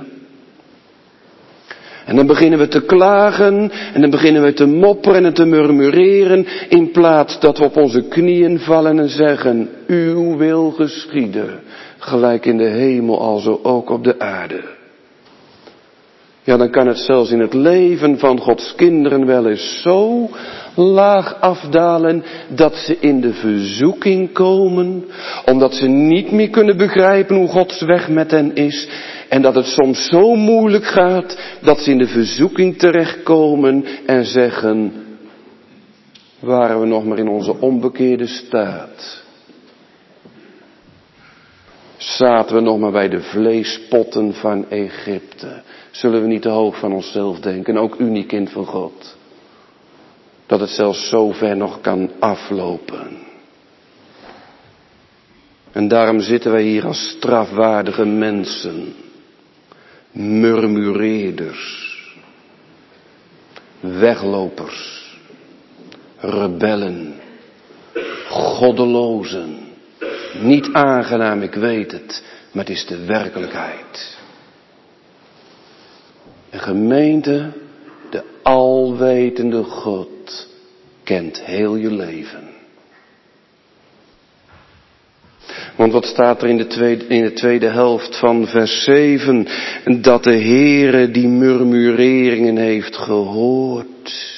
Speaker 1: En dan beginnen we te klagen en dan beginnen we te mopperen en te murmureren, in plaats dat we op onze knieën vallen en zeggen, uw wil geschieden, gelijk in de hemel alzo ook op de aarde. Ja, dan kan het zelfs in het leven van Gods kinderen wel eens zo laag afdalen dat ze in de verzoeking komen, omdat ze niet meer kunnen begrijpen hoe Gods weg met hen is. En dat het soms zo moeilijk gaat dat ze in de verzoeking terechtkomen en zeggen, waren we nog maar in onze onbekeerde staat. Zaten we nog maar bij de vleespotten van Egypte. Zullen we niet te hoog van onszelf denken, ook u niet, kind van God. Dat het zelfs zo ver nog kan aflopen. En daarom zitten wij hier als strafwaardige mensen. Murmureerders. Weglopers. Rebellen. Goddelozen. Niet aangenaam, ik weet het, maar het is de werkelijkheid. Een gemeente, de alwetende God, kent heel je leven. Want wat staat er in de tweede, in de tweede helft van vers zeven? Dat de Heere die murmureringen heeft gehoord.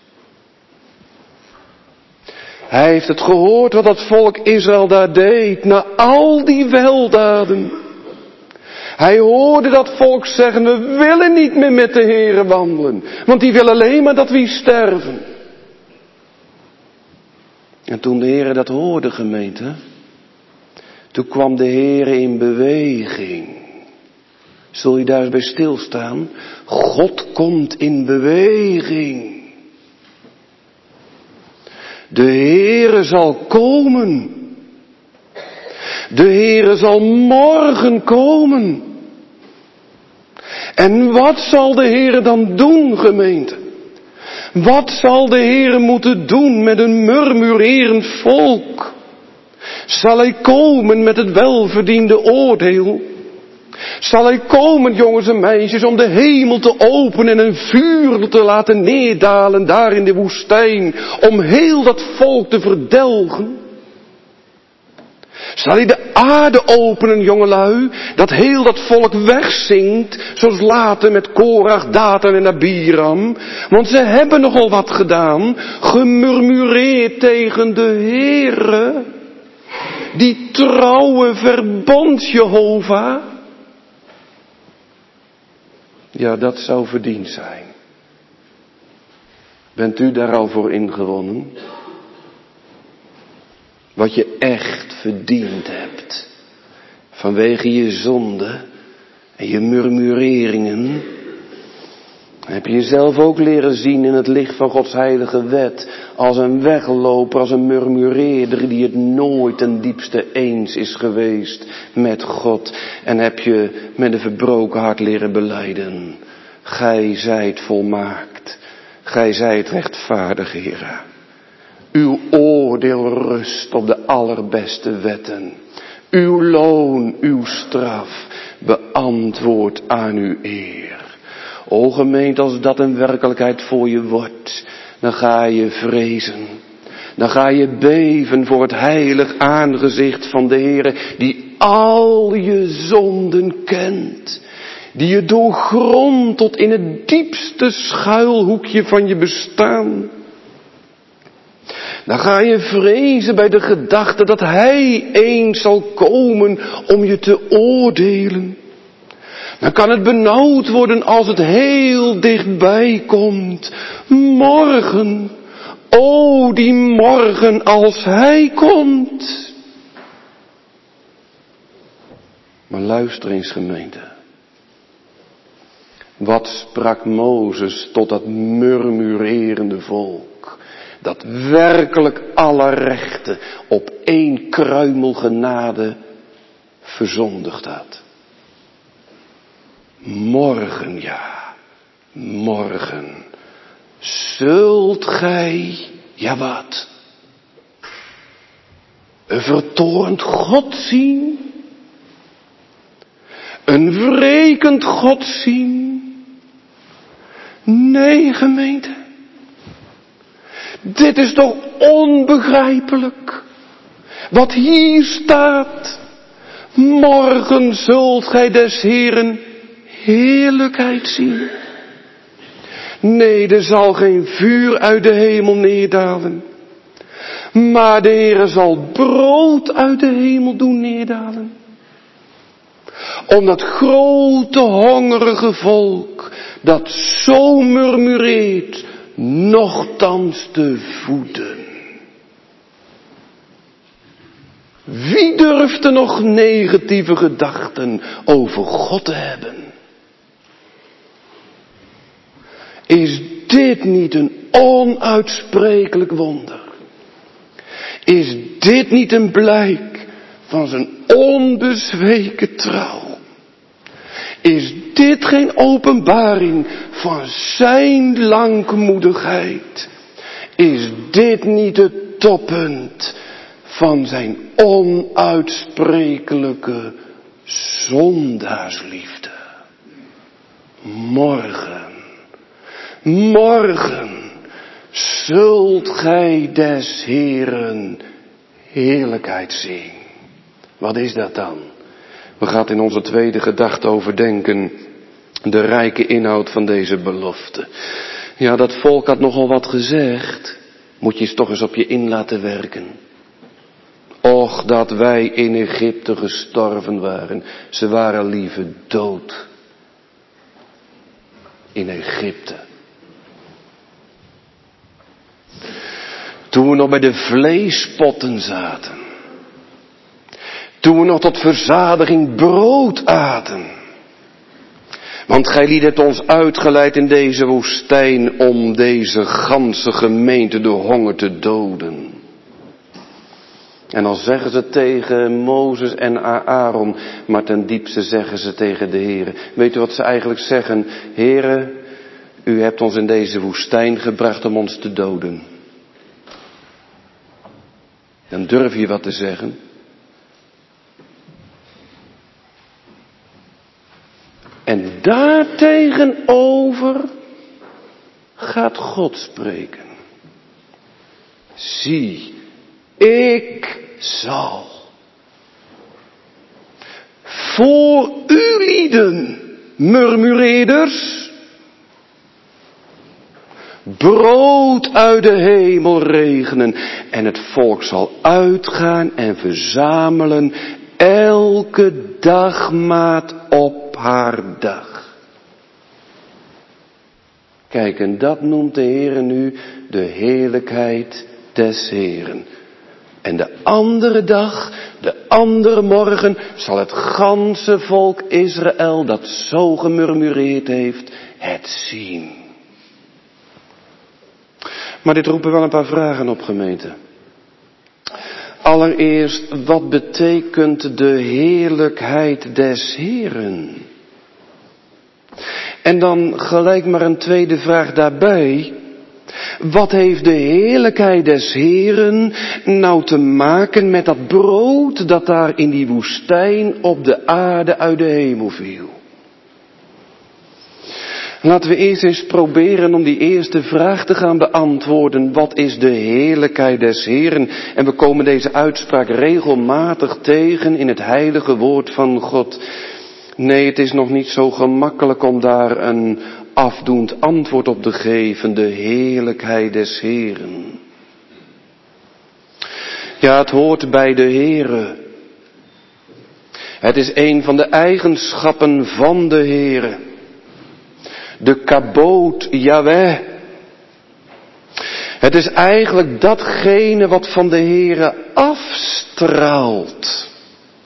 Speaker 1: Hij heeft het gehoord wat dat volk Israël daar deed, na al die weldaden. Hij hoorde dat volk zeggen, we willen niet meer met de Heere wandelen, want die wil alleen maar dat we sterven. En toen de Heere dat hoorde, gemeente, toen kwam de Heere in beweging. Zul je daar eens bij stilstaan? God komt in beweging. De Heere zal komen. De Heere zal morgen komen. En wat zal de Heere dan doen, gemeente? Wat zal de Heere moeten doen met een murmurerend volk? Zal hij komen met het welverdiende oordeel? Zal hij komen, jongens en meisjes, om de hemel te openen en een vuur te laten neerdalen daar in de woestijn, om heel dat volk te verdelgen? Zal hij de aarde openen, jongelui, dat heel dat volk wegzinkt, zoals later met Korach, Datan en Abiram? Want ze hebben nogal wat gedaan, gemurmureerd tegen de Heere, die trouwe verbond Jehovah. Ja, dat zou verdiend zijn. Bent u daar al voor ingewonnen? Wat je echt verdiend hebt. Vanwege je zonde en je murmureringen. Heb je jezelf ook leren zien in het licht van Gods heilige wet. Als een wegloper, als een murmureerder die het nooit ten diepste eens is geweest met God. En heb je met een verbroken hart leren belijden. Gij zijt volmaakt. Gij zijt rechtvaardig, Heere. Uw oordeel rust op de allerbeste wetten. Uw loon, uw straf, beantwoord aan uw eer. O gemeente, als dat een werkelijkheid voor je wordt, dan ga je vrezen. Dan ga je beven voor het heilig aangezicht van de Heere, die al je zonden kent. Die je doorgrondt tot in het diepste schuilhoekje van je bestaan. Dan ga je vrezen bij de gedachte dat Hij eens zal komen om je te oordelen. Dan kan het benauwd worden als het heel dichtbij komt. Morgen, o die morgen als Hij komt. Maar luister eens, gemeente. Wat sprak Mozes tot dat murmurerende volk, dat werkelijk alle rechten op één kruimel genade verzondigd had. Morgen, ja, morgen, zult gij, ja wat, een vertoornd God zien, een wrekend God zien. Nee, gemeente, dit is toch onbegrijpelijk, wat hier staat. Morgen zult gij des Heeren heerlijkheid zien. Nee, er zal geen vuur uit de hemel neerdalen. Maar de Heere zal brood uit de hemel doen neerdalen. Om dat grote hongerige volk, dat zo murmureert, nochtans te voeden. Wie durft er nog negatieve gedachten over God te hebben? Is dit niet een onuitsprekelijk wonder? Is dit niet een blijk van zijn onbezweken trouw? Is dit geen openbaring van zijn langmoedigheid? Is dit niet het toppunt van zijn onuitsprekelijke zondaarsliefde? Morgen, morgen zult gij des Heeren heerlijkheid zien. Wat is dat dan? We gaan in onze tweede gedachte overdenken de rijke inhoud van deze belofte. Ja, dat volk had nogal wat gezegd. Moet je eens toch eens op je in laten werken. Och, dat wij in Egypte gestorven waren. Ze waren liever dood. In Egypte. Toen we nog bij de vleespotten zaten. Toen we nog tot verzadiging brood aten. Want gij liet het ons uitgeleid in deze woestijn om deze ganse gemeente door honger te doden. En dan zeggen ze tegen Mozes en Aaron, maar ten diepste zeggen ze tegen de Heere. Weet u wat ze eigenlijk zeggen? Heere, u hebt ons in deze woestijn gebracht om ons te doden. Dan durf je wat te zeggen. En daartegenover gaat God spreken. Zie, ik zal voor u lieden, murmureerders, brood uit de hemel regenen. En het volk zal uitgaan en verzamelen elke dagmaat op haar dag. Kijk, en dat noemt de Heere nu de heerlijkheid des Heeren. En de andere dag, de andere morgen, zal het ganse volk Israël, dat zo gemurmureerd heeft, het zien. Maar dit roept wel een paar vragen op, gemeente. Allereerst, wat betekent de heerlijkheid des Heeren? En dan gelijk maar een tweede vraag daarbij. Wat heeft de heerlijkheid des Heeren nou te maken met dat brood dat daar in die woestijn op de aarde uit de hemel viel? Laten we eerst eens proberen om die eerste vraag te gaan beantwoorden. Wat is de heerlijkheid des Heeren? En we komen deze uitspraak regelmatig tegen in het heilige woord van God. Nee, het is nog niet zo gemakkelijk om daar een afdoend antwoord op te geven. De heerlijkheid des Heeren. Ja, het hoort bij de Heere. Het is een van de eigenschappen van de Heere. De kaboot Yahweh. Het is eigenlijk datgene wat van de Heere afstraalt.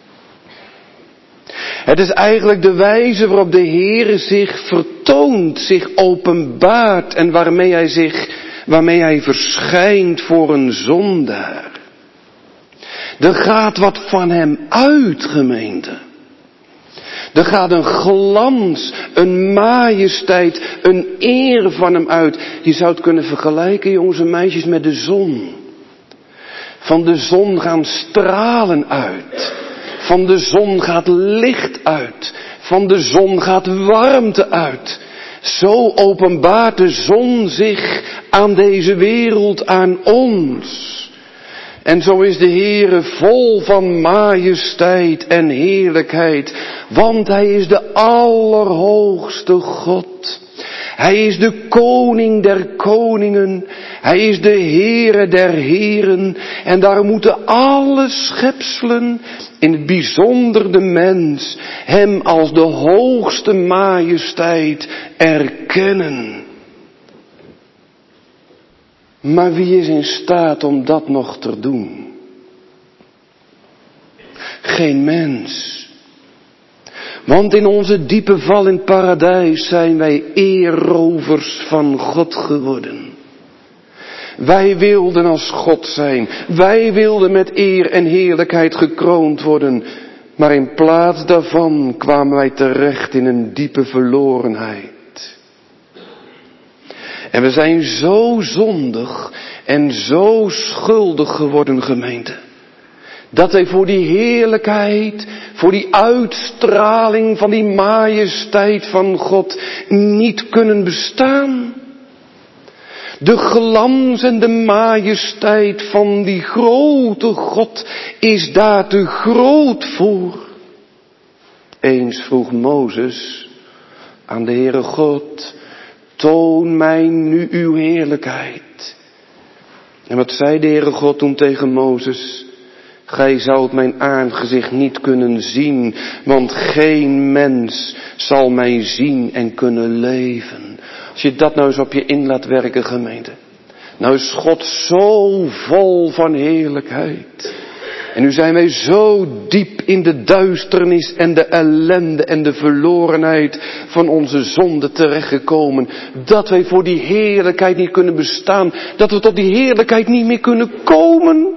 Speaker 1: Het is eigenlijk de wijze waarop de Heere zich vertoont, zich openbaart en waarmee hij zich, waarmee hij verschijnt voor een zondaar. Er gaat wat van hem uit, gemeente. Er gaat een glans, een majesteit, een eer van hem uit. Je zou het kunnen vergelijken, jongens en meisjes, met de zon. Van de zon gaan stralen uit. Van de zon gaat licht uit. Van de zon gaat warmte uit. Zo openbaart de zon zich aan deze wereld, aan ons. En zo is de Heere vol van majesteit en heerlijkheid, want hij is de allerhoogste God. Hij is de koning der koningen, hij is de Heere der heren en daar moeten alle schepselen, in het bijzonder de mens, hem als de hoogste majesteit erkennen. Maar wie is in staat om dat nog te doen? Geen mens. Want in onze diepe val in het paradijs zijn wij eerrovers van God geworden. Wij wilden als God zijn. Wij wilden met eer en heerlijkheid gekroond worden. Maar in plaats daarvan kwamen wij terecht in een diepe verlorenheid. En we zijn zo zondig en zo schuldig geworden, gemeente. Dat wij voor die heerlijkheid, voor die uitstraling van die majesteit van God niet kunnen bestaan. De glans en de majesteit van die grote God is daar te groot voor. Eens vroeg Mozes aan de Heere God, toon mij nu uw heerlijkheid. En wat zei de Heere God toen tegen Mozes? Gij zoudt mijn aangezicht niet kunnen zien, want geen mens zal mij zien en kunnen leven. Als je dat nou eens op je in laat werken, gemeente. Nou is God zo vol van heerlijkheid. En nu zijn wij zo diep in de duisternis en de ellende en de verlorenheid van onze zonde terechtgekomen. Dat wij voor die heerlijkheid niet kunnen bestaan. Dat we tot die heerlijkheid niet meer kunnen komen.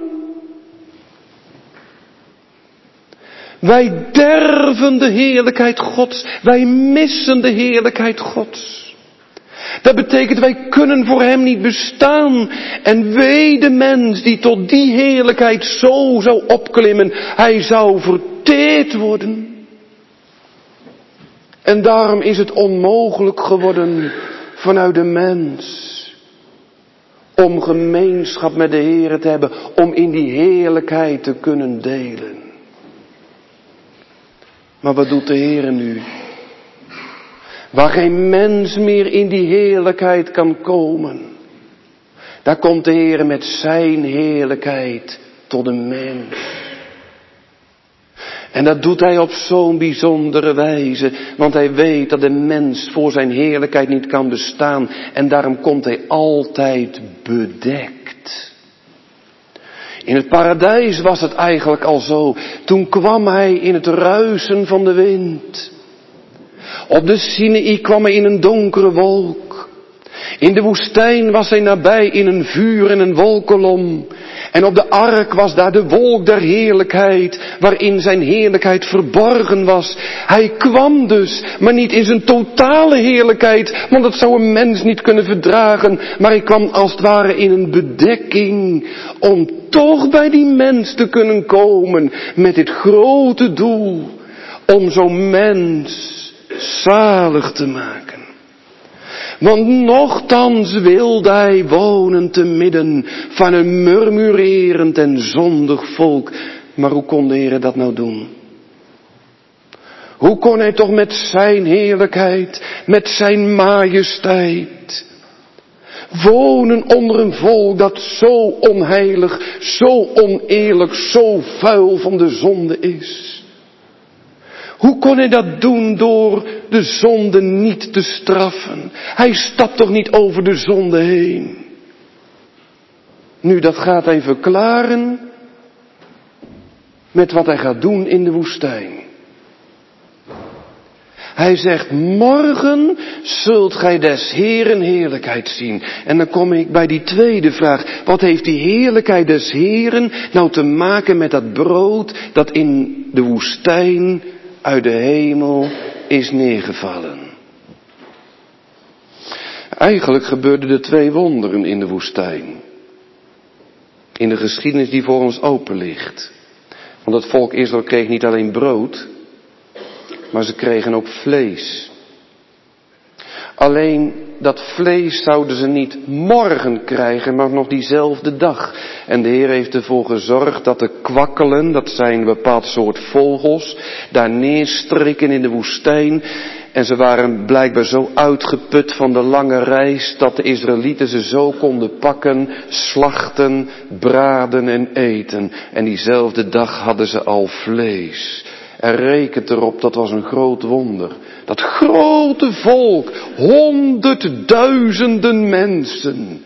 Speaker 1: Wij derven de heerlijkheid Gods. Wij missen de heerlijkheid Gods. Dat betekent wij kunnen voor hem niet bestaan. En wee de mens die tot die heerlijkheid zo zou opklimmen. Hij zou verteerd worden. En daarom is het onmogelijk geworden vanuit de mens. Om gemeenschap met de Heer te hebben. Om in die heerlijkheid te kunnen delen. Maar wat doet de Heer nu? Waar geen mens meer in die heerlijkheid kan komen. Daar komt de Heer met zijn heerlijkheid tot de mens. En dat doet hij op zo'n bijzondere wijze. Want hij weet dat de mens voor zijn heerlijkheid niet kan bestaan. En daarom komt hij altijd bedekt. In het paradijs was het eigenlijk al zo. Toen kwam hij in het ruisen van de wind. Op de Sinaï kwam hij in een donkere wolk. In de woestijn was hij nabij in een vuur en een wolkolom. En op de ark was daar de wolk der heerlijkheid, waarin zijn heerlijkheid verborgen was. Hij kwam dus, maar niet in zijn totale heerlijkheid, want dat zou een mens niet kunnen verdragen. Maar hij kwam als het ware in een bedekking, om toch bij die mens te kunnen komen, met dit grote doel, om zo'n mens zalig te maken. Want nochtans wilde hij wonen te midden van een murmurerend en zondig volk. Maar hoe kon de Heer dat nou doen? Hoe kon hij toch met zijn heerlijkheid, met zijn majesteit, wonen onder een volk dat zo onheilig, zo oneerlijk, zo vuil van de zonde is? Hoe kon hij dat doen door de zonde niet te straffen? Hij stapt toch niet over de zonde heen? Nu, dat gaat hij verklaren met wat hij gaat doen in de woestijn. Hij zegt, morgen zult gij des Heeren heerlijkheid zien. En dan kom ik bij die tweede vraag. Wat heeft die heerlijkheid des Heeren nou te maken met dat brood dat in de woestijn uit de hemel is neergevallen? Eigenlijk gebeurden er twee wonderen in de woestijn. In de geschiedenis die voor ons open ligt. Want het volk Israël kreeg niet alleen brood, maar ze kregen ook vlees. Alleen dat vlees zouden ze niet morgen krijgen, maar nog diezelfde dag. En de Heer heeft ervoor gezorgd dat de kwakkelen, dat zijn een bepaald soort vogels, daar neerstrikken in de woestijn. En ze waren blijkbaar zo uitgeput van de lange reis, dat de Israëlieten ze zo konden pakken, slachten, braden en eten. En diezelfde dag hadden ze al vlees. En rekent erop, dat was een groot wonder. Dat grote volk, honderdduizenden mensen,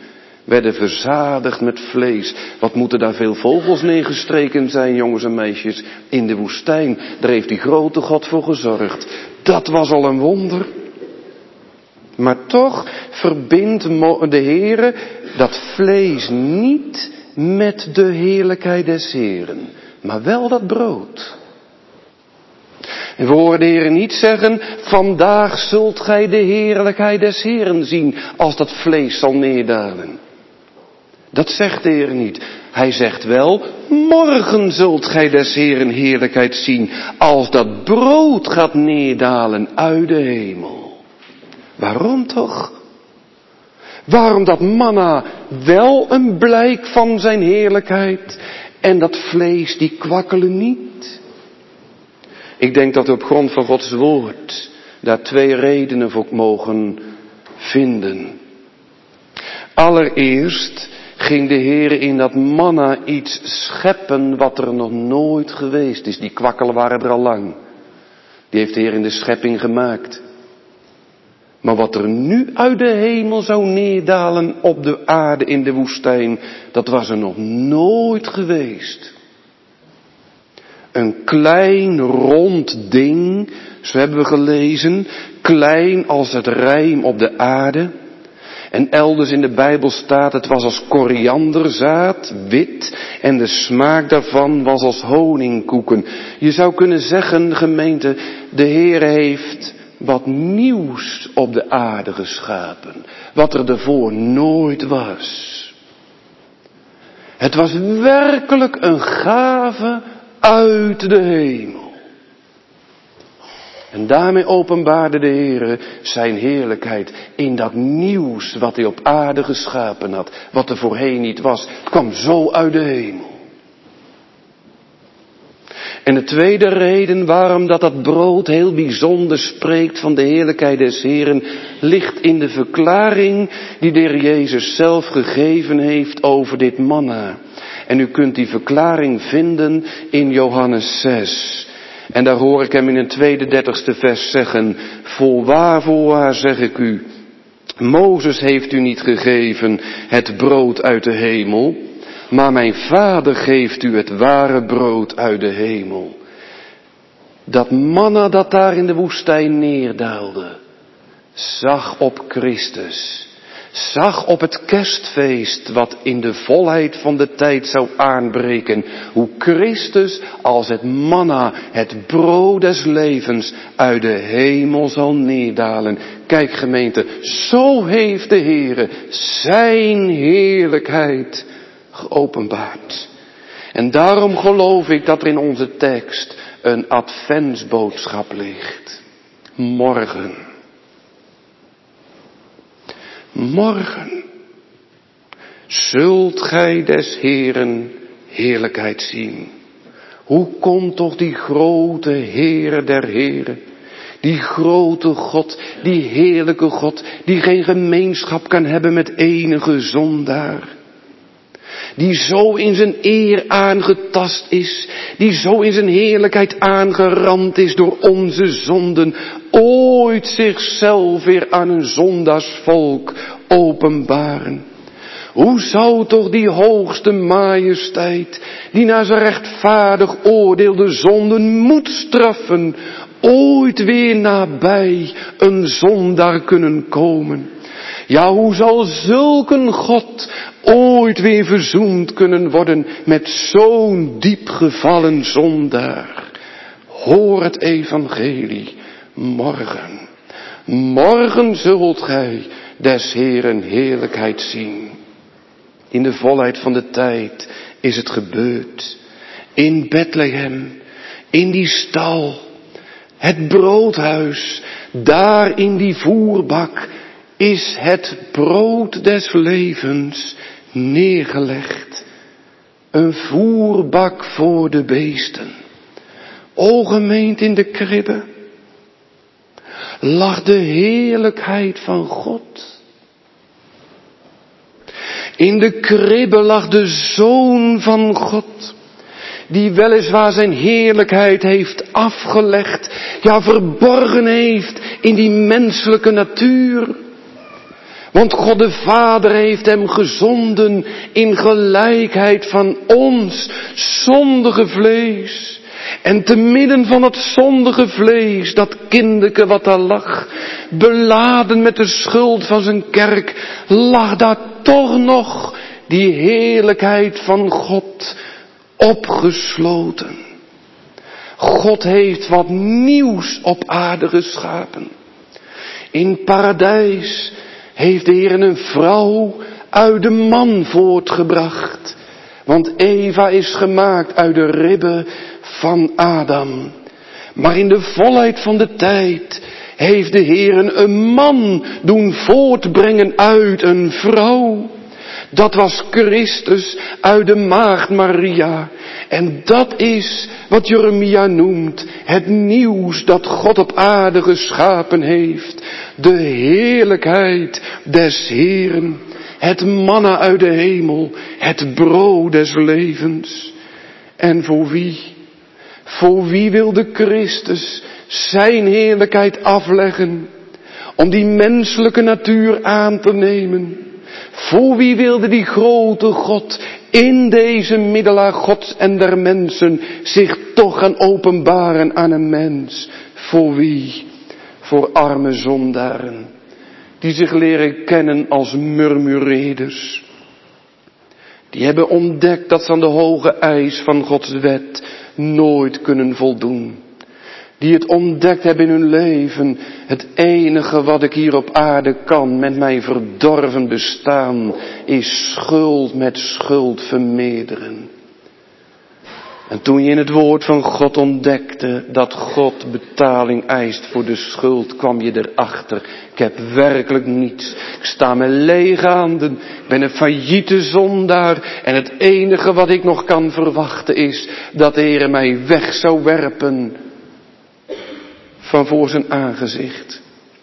Speaker 1: werden verzadigd met vlees. Wat moeten daar veel vogels neergestreken zijn, jongens en meisjes. In de woestijn, daar heeft die grote God voor gezorgd. Dat was al een wonder. Maar toch verbindt de Heere dat vlees niet met de heerlijkheid des Heeren. Maar wel dat brood. En we horen de Heere niet zeggen, vandaag zult gij de heerlijkheid des Heeren zien, als dat vlees zal neerdalen. Dat zegt de Heer niet. Hij zegt wel, morgen zult gij des Heeren heerlijkheid zien, als dat brood gaat neerdalen uit de hemel. Waarom toch? Waarom dat manna wel een blijk van zijn heerlijkheid en dat vlees die kwakkelen niet? Ik denk dat we op grond van Gods woord daar twee redenen voor mogen vinden. Allereerst ging de Heer in dat manna iets scheppen wat er nog nooit geweest is. Die kwakkelen waren er al lang. Die heeft de Heer in de schepping gemaakt. Maar wat er nu uit de hemel zou neerdalen op de aarde in de woestijn, dat was er nog nooit geweest. Een klein rond ding, zo hebben we gelezen, klein als het rijm op de aarde. En elders in de Bijbel staat, het was als korianderzaad, wit, en de smaak daarvan was als honingkoeken. Je zou kunnen zeggen, gemeente, de Heer heeft wat nieuws op de aarde geschapen, wat er daarvoor nooit was. Het was werkelijk een gave uit de hemel. En daarmee openbaarde de Heer zijn heerlijkheid in dat nieuws wat hij op aarde geschapen had. Wat er voorheen niet was, kwam zo uit de hemel. En de tweede reden waarom dat dat brood heel bijzonder spreekt van de heerlijkheid des Heeren, ligt in de verklaring die de Heer Jezus zelf gegeven heeft over dit manna. En u kunt die verklaring vinden in Johannes zes. En daar hoor ik hem in een tweede dertigste vers zeggen, voorwaar, voorwaar zeg ik u, Mozes heeft u niet gegeven het brood uit de hemel, maar mijn Vader geeft u het ware brood uit de hemel. Dat manna dat daar in de woestijn neerdaalde, zag op Christus. Zag op het kerstfeest wat in de volheid van de tijd zou aanbreken. Hoe Christus als het manna, het brood des levens, uit de hemel zal neerdalen. Kijk gemeente, zo heeft de Heere zijn heerlijkheid geopenbaard. En daarom geloof ik dat er in onze tekst een adventsboodschap ligt. Morgen. Morgen zult gij des Heeren heerlijkheid zien. Hoe komt toch die grote Heere der Heren, die grote God, die heerlijke God, die geen gemeenschap kan hebben met enige zondaar. Die zo in zijn eer aangetast is, die zo in zijn heerlijkheid aangerand is door onze zonden, ooit zichzelf weer aan een zondaarsvolk openbaren. Hoe zou toch die hoogste majesteit, die naar zijn rechtvaardig oordeel de zonden moet straffen, ooit weer nabij een zondaar kunnen komen? Ja, hoe zal zulk een God ooit weer verzoend kunnen worden met zo'n diep gevallen zondaar? Hoor het evangelie, morgen. Morgen zult gij des Heeren heerlijkheid zien. In de volheid van de tijd is het gebeurd. In Bethlehem, in die stal, het broodhuis, daar in die voerbak is het brood des levens neergelegd. Een voerbak voor de beesten. O gemeente, in de kribbe lag de heerlijkheid van God. In de kribbe lag de Zoon van God, die weliswaar zijn heerlijkheid heeft afgelegd, ja verborgen heeft in die menselijke natuur. Want God de Vader heeft hem gezonden in gelijkheid van ons zondige vlees. En te midden van het zondige vlees, dat kinderke wat daar lag, beladen met de schuld van zijn kerk, lag daar toch nog die heerlijkheid van God opgesloten. God heeft wat nieuws op aarde geschapen. In paradijs heeft de Heer een vrouw uit de man voortgebracht. Want Eva is gemaakt uit de ribben van Adam. Maar in de volheid van de tijd heeft de Heer een man doen voortbrengen uit een vrouw. Dat was Christus uit de maagd Maria. En dat is wat Jeremia noemt het nieuws dat God op aarde geschapen heeft. De heerlijkheid des Heeren. Het manna uit de hemel. Het brood des levens. En voor wie? Voor wie wilde Christus zijn heerlijkheid afleggen? Om die menselijke natuur aan te nemen. Voor wie wilde die grote God in deze middelaar Gods en der mensen zich toch gaan openbaren aan een mens? Voor wie? Voor arme zondaren, die zich leren kennen als murmureerders. Die hebben ontdekt dat ze aan de hoge eis van Gods wet nooit kunnen voldoen. Die het ontdekt hebben in hun leven. Het enige wat ik hier op aarde kan met mijn verdorven bestaan is schuld met schuld vermeerderen. En toen je in het woord van God ontdekte dat God betaling eist voor de schuld, kwam je erachter. Ik heb werkelijk niets. Ik sta met lege handen. Ik ben een failliete zondaar. En het enige wat ik nog kan verwachten is dat de Heer mij weg zou werpen van voor zijn aangezicht.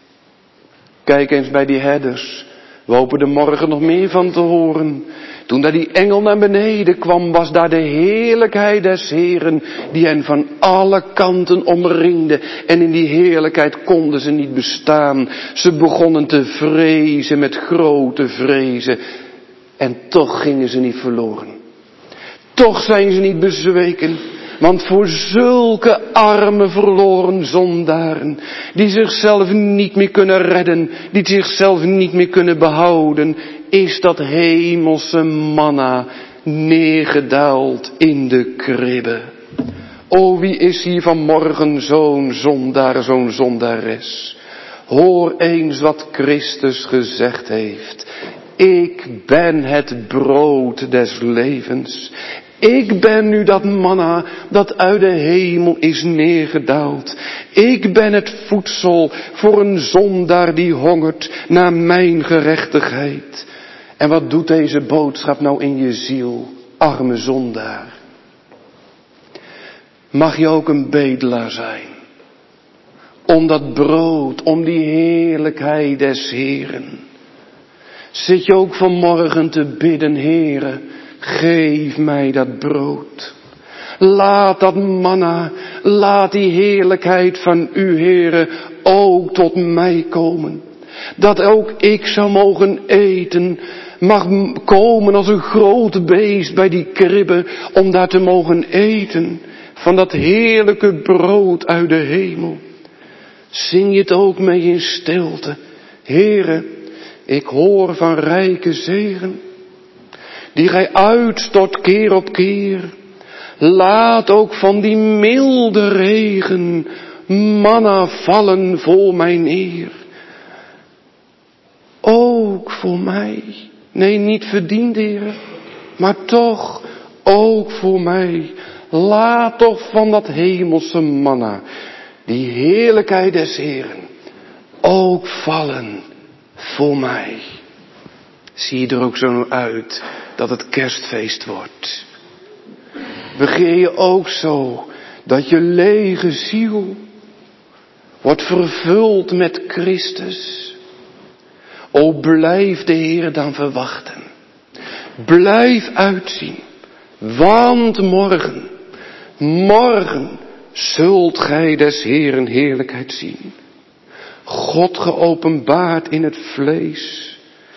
Speaker 1: Kijk eens bij die herders. We hopen er morgen nog meer van te horen. Toen daar die engel naar beneden kwam, was daar de heerlijkheid des Heeren die hen van alle kanten omringde. En in die heerlijkheid konden ze niet bestaan. Ze begonnen te vrezen met grote vrezen. En toch gingen ze niet verloren. Toch zijn ze niet bezweken. Want voor zulke arme verloren zondaren, die zichzelf niet meer kunnen redden, die zichzelf niet meer kunnen behouden, is dat hemelse manna neergedaald in de kribbe. O, wie is hier vanmorgen zo'n zondaar, zo'n zondares? Hoor eens wat Christus gezegd heeft. Ik ben het brood des levens. Ik ben nu dat manna dat uit de hemel is neergedaald. Ik ben het voedsel voor een zondaar die hongert naar mijn gerechtigheid. En wat doet deze boodschap nou in je ziel, arme zondaar? Mag je ook een bedelaar zijn? Om dat brood, om die heerlijkheid des Heeren. Zit je ook vanmorgen te bidden, Heere, geef mij dat brood. Laat dat manna, laat die heerlijkheid van u, Heere, ook tot mij komen. Dat ook ik zou mogen eten, mag komen als een groot beest bij die kribbe, om daar te mogen eten van dat heerlijke brood uit de hemel. Zing je het ook mee in stilte. Heere, ik hoor van rijke zegen, die gij uitstort keer op keer. Laat ook van die milde regen manna vallen voor mij neer. Ook voor mij. Nee, niet verdiend, Heere, maar toch ook voor mij. Laat toch van dat hemelse manna, die heerlijkheid des Heeren, ook vallen voor mij. Zie je er ook zo uit dat het kerstfeest wordt? Begeer je ook zo dat je lege ziel wordt vervuld met Christus? O, blijf de Heer dan verwachten. Blijf uitzien. Want morgen, morgen zult gij des Heeren heerlijkheid zien. God geopenbaard in het vlees.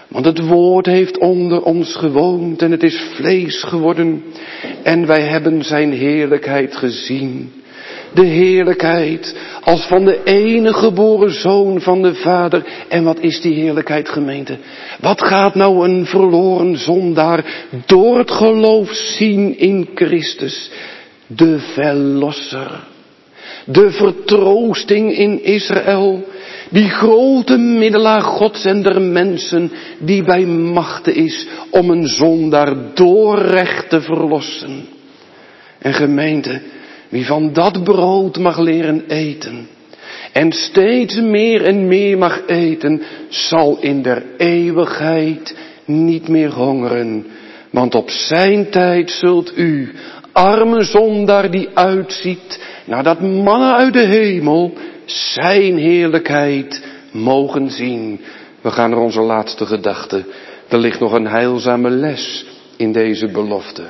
Speaker 1: Want het woord heeft onder ons gewoond en het is vlees geworden. En wij hebben zijn heerlijkheid gezien. De heerlijkheid als van de enige geboren zoon van de Vader. En wat is die heerlijkheid, gemeente? Wat gaat nou een verloren zondaar door het geloof zien in Christus? De verlosser. De vertroosting in Israël. Die grote middelaar Gods en der mensen, die bij machte is om een zondaar doorrecht te verlossen. En gemeente, wie van dat brood mag leren eten en steeds meer en meer mag eten, zal in der eeuwigheid niet meer hongeren. Want op zijn tijd zult u, arme zondaar die uitziet naar dat manna uit de hemel, zijn heerlijkheid mogen zien. We gaan naar onze laatste gedachte. Er ligt nog een heilzame les in deze belofte.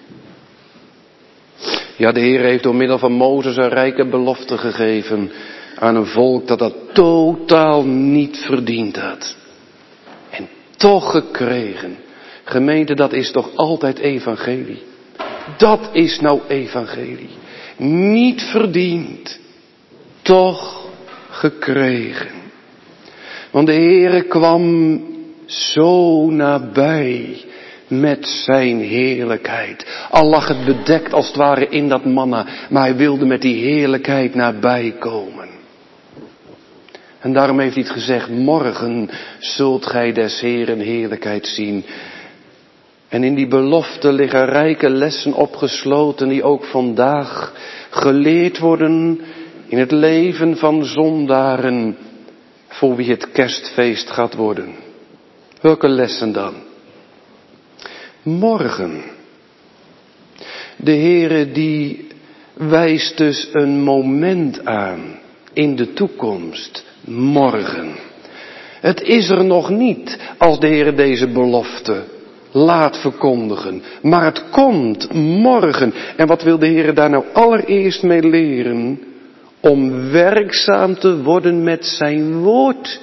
Speaker 1: Ja, de Heer heeft door middel van Mozes een rijke belofte gegeven aan een volk dat dat totaal niet verdiend had. En toch gekregen. Gemeente, dat is toch altijd evangelie. Dat is nou evangelie. Niet verdiend. Toch gekregen. Want de Heere kwam zo nabij met zijn heerlijkheid. Al lag het bedekt als het ware in dat manna, maar hij wilde met die heerlijkheid nabij komen. En daarom heeft hij het gezegd, morgen zult gij des Heeren heerlijkheid zien. En in die belofte liggen rijke lessen opgesloten die ook vandaag geleerd worden in het leven van zondaren voor wie het kerstfeest gaat worden. Welke lessen dan? Morgen. De Heere die wijst dus een moment aan in de toekomst. Morgen. Het is er nog niet als de Heere deze belofte laat verkondigen. Maar het komt morgen. En wat wil de Heere daar nou allereerst mee leren? Om werkzaam te worden met zijn woord.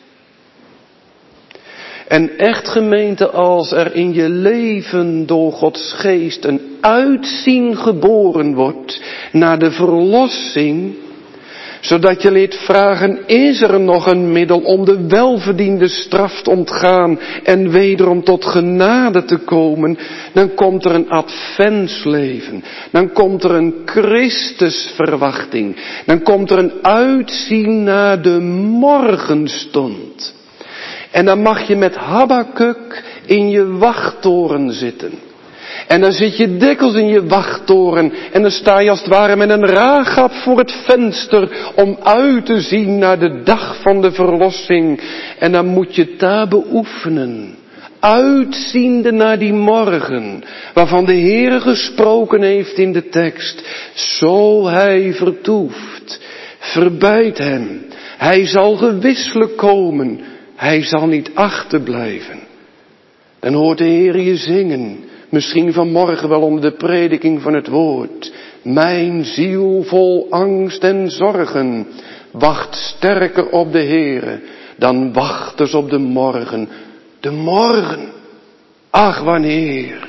Speaker 1: En echt, gemeente, als er in je leven door Gods geest een uitzien geboren wordt naar de verlossing, zodat je leert vragen, is er nog een middel om de welverdiende straf te ontgaan en wederom tot genade te komen, dan komt er een adventsleven, dan komt er een Christusverwachting, dan komt er een uitzien naar de morgenstond. En dan mag je met Habakuk in je wachttoren zitten. En dan zit je dikwijls in je wachttoren en dan sta je als het ware met een raagap voor het venster om uit te zien naar de dag van de verlossing. En dan moet je het daar beoefenen. Uitziende naar die morgen, waarvan de Heer gesproken heeft in de tekst. Zo hij vertoeft, verbijt hem. Hij zal gewisselijk komen. Hij zal niet achterblijven. Dan hoort de Heer je zingen. Misschien vanmorgen wel onder de prediking van het woord. Mijn ziel vol angst en zorgen wacht sterker op de Heere dan wachters op de morgen. De morgen. Ach, wanneer.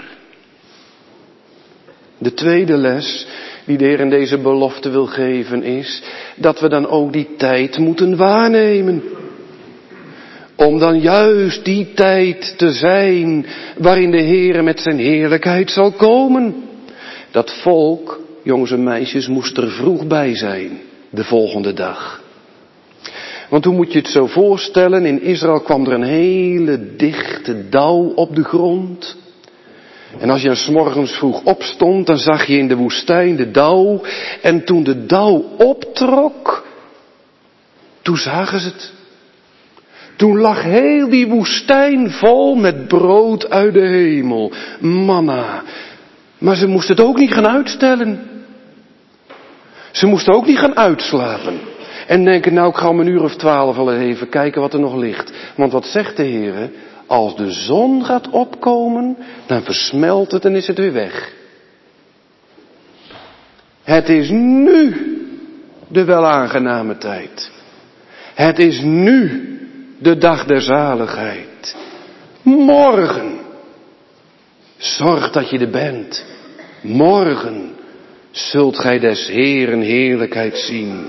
Speaker 1: De tweede les die de Heer in deze belofte wil geven is dat we dan ook die tijd moeten waarnemen. Om dan juist die tijd te zijn waarin de Heere met zijn heerlijkheid zal komen. Dat volk, jongens en meisjes, moest er vroeg bij zijn de volgende dag. Want hoe moet je het zo voorstellen? In Israël kwam er een hele dichte dauw op de grond. En als je 's morgens vroeg opstond, dan zag je in de woestijn de dauw. En toen de dauw optrok, toen zagen ze het. Toen lag heel die woestijn vol met brood uit de hemel. Manna. Maar ze moesten het ook niet gaan uitstellen. Ze moesten ook niet gaan uitslapen. En denken, nou ik ga om een uur of twaalf wel even kijken wat er nog ligt. Want wat zegt de Heer? Als de zon gaat opkomen, dan versmelt het en is het weer weg. Het is nu de welaangename tijd. Het is nu de dag der zaligheid. Morgen. Zorg dat je er bent. Morgen zult gij des Heeren heerlijkheid zien.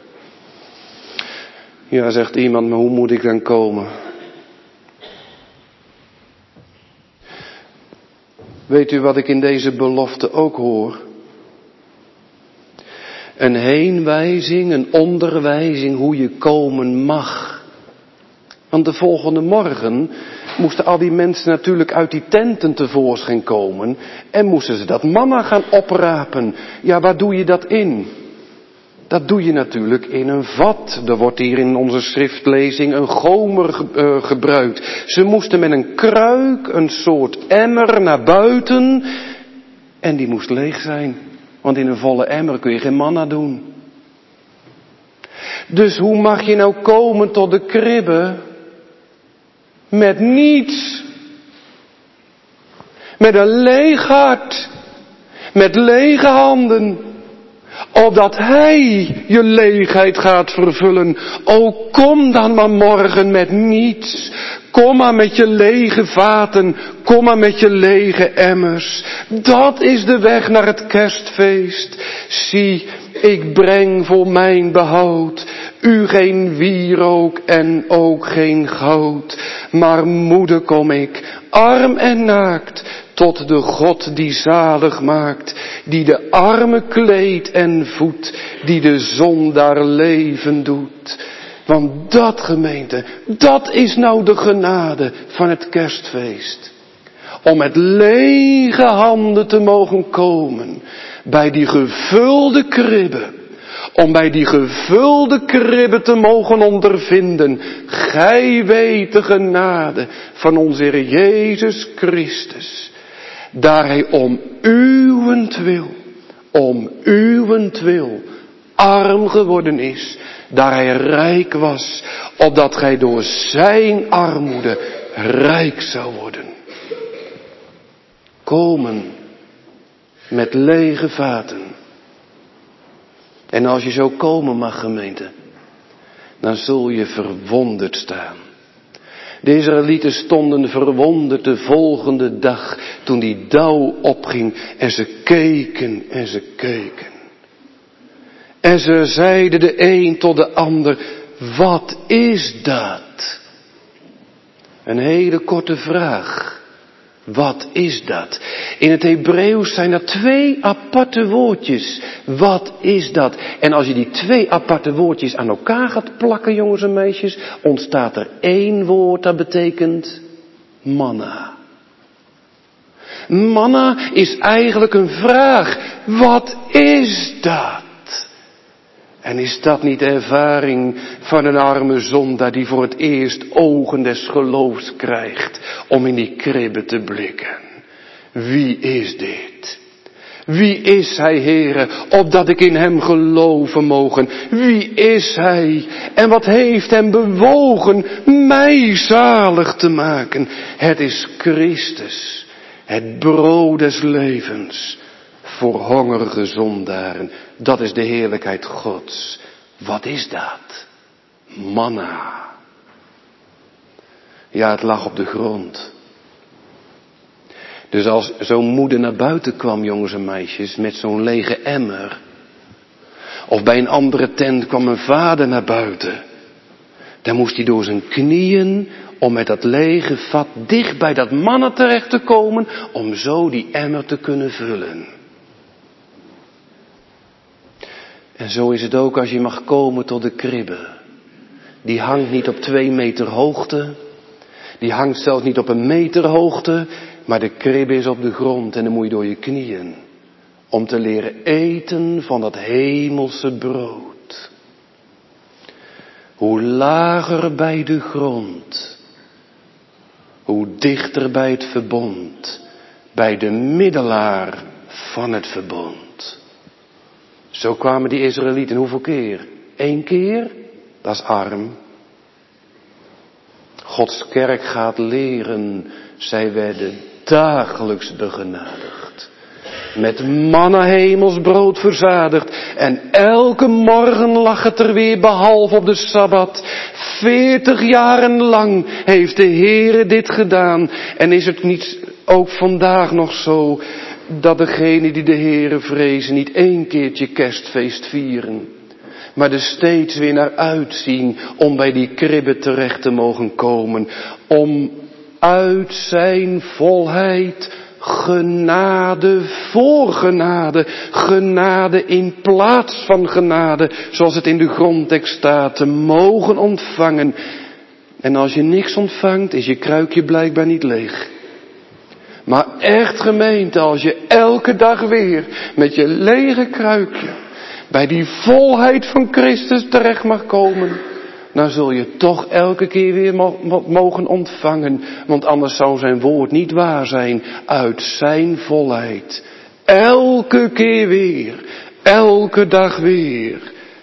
Speaker 1: Ja, zegt iemand, maar hoe moet ik dan komen? Weet u wat ik in deze belofte ook hoor? Een heenwijzing, een onderwijzing hoe je komen mag. Want de volgende morgen moesten al die mensen natuurlijk uit die tenten tevoorschijn komen en moesten ze dat manna gaan oprapen. Ja, waar doe je dat in? Dat doe je natuurlijk in een vat. Er wordt hier in onze schriftlezing een gomer ge- uh, gebruikt. Ze moesten met een kruik, een soort emmer naar buiten en die moest leeg zijn. Want in een volle emmer kun je geen manna doen. Dus hoe mag je nou komen tot de kribbe? Met niets. Met een leeg hart. Met lege handen. Opdat Hij je leegheid gaat vervullen. O, kom dan maar morgen met niets. Kom maar met je lege vaten. Kom maar met je lege emmers. Dat is de weg naar het kerstfeest. Zie, ik breng voor mijn behoud u geen wierook en ook geen goud. Maar moede kom ik, arm en naakt, tot de God die zalig maakt, die de arme kleedt en voedt, die de zondaar leven doet. Want dat, gemeente, dat is nou de genade van het kerstfeest. Om met lege handen te mogen komen bij die gevulde kribbe. Om bij die gevulde kribbe te mogen ondervinden. Gij weet de genade van onze Heer Jezus Christus. Daar Hij om uwentwil, om uwentwil arm geworden is. Daar Hij rijk was, opdat gij door zijn armoede rijk zou worden. Komen met lege vaten. En als je zo komen mag, gemeente, dan zul je verwonderd staan. De Israëlieten stonden verwonderd de volgende dag toen die dauw opging en ze keken en ze keken. En ze zeiden de een tot de ander, wat is dat? Een hele korte vraag. Wat is dat? In het Hebreeuws zijn er twee aparte woordjes. Wat is dat? En als je die twee aparte woordjes aan elkaar gaat plakken, jongens en meisjes, ontstaat er één woord dat betekent manna. Manna is eigenlijk een vraag. Wat is dat? En is dat niet de ervaring van een arme zondaar die voor het eerst ogen des geloofs krijgt om in die kribbe te blikken? Wie is dit? Wie is Hij, Heere, opdat ik in Hem geloven mogen? Wie is Hij? En wat heeft Hem bewogen mij zalig te maken? Het is Christus, het brood des levens. Voor hongerige zondaren. Dat is de heerlijkheid Gods. Wat is dat? Manna. Ja, het lag op de grond. Dus als zo'n moeder naar buiten kwam, jongens en meisjes, met zo'n lege emmer. Of bij een andere tent kwam een vader naar buiten. Dan moest hij door zijn knieën om met dat lege vat dicht bij dat manna terecht te komen. Om zo die emmer te kunnen vullen. En zo is het ook als je mag komen tot de kribbe. Die hangt niet op twee meter hoogte. Die hangt zelfs niet op een meter hoogte. Maar de kribbe is op de grond en dan moet je door je knieën. Om te leren eten van dat hemelse brood. Hoe lager bij de grond. Hoe dichter bij het verbond. Bij de middelaar van het verbond. Zo kwamen die Israëlieten hoeveel keer? Eén keer? Dat is arm. Gods kerk gaat leren. Zij werden dagelijks begenadigd. Met manna hemelsbrood verzadigd. En elke morgen lag het er weer, behalve op de Sabbat, Veertig jaren lang heeft de Heere dit gedaan. En is het niet ook vandaag nog zo dat degenen die de Heere vrezen niet één keertje kerstfeest vieren, maar er steeds weer naar uitzien om bij die kribbe terecht te mogen komen. Om uit zijn volheid genade voor genade, genade in plaats van genade, zoals het in de grondtekst staat, te mogen ontvangen. En als je niks ontvangt, is je kruikje blijkbaar niet leeg. Maar echt gemeente, als je elke dag weer met je lege kruikje bij die volheid van Christus terecht mag komen, dan zul je toch elke keer weer mogen ontvangen. Want anders zou zijn woord niet waar zijn. Uit zijn volheid. Elke keer weer. Elke dag weer.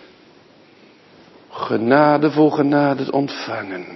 Speaker 1: Genade voor genade ontvangen.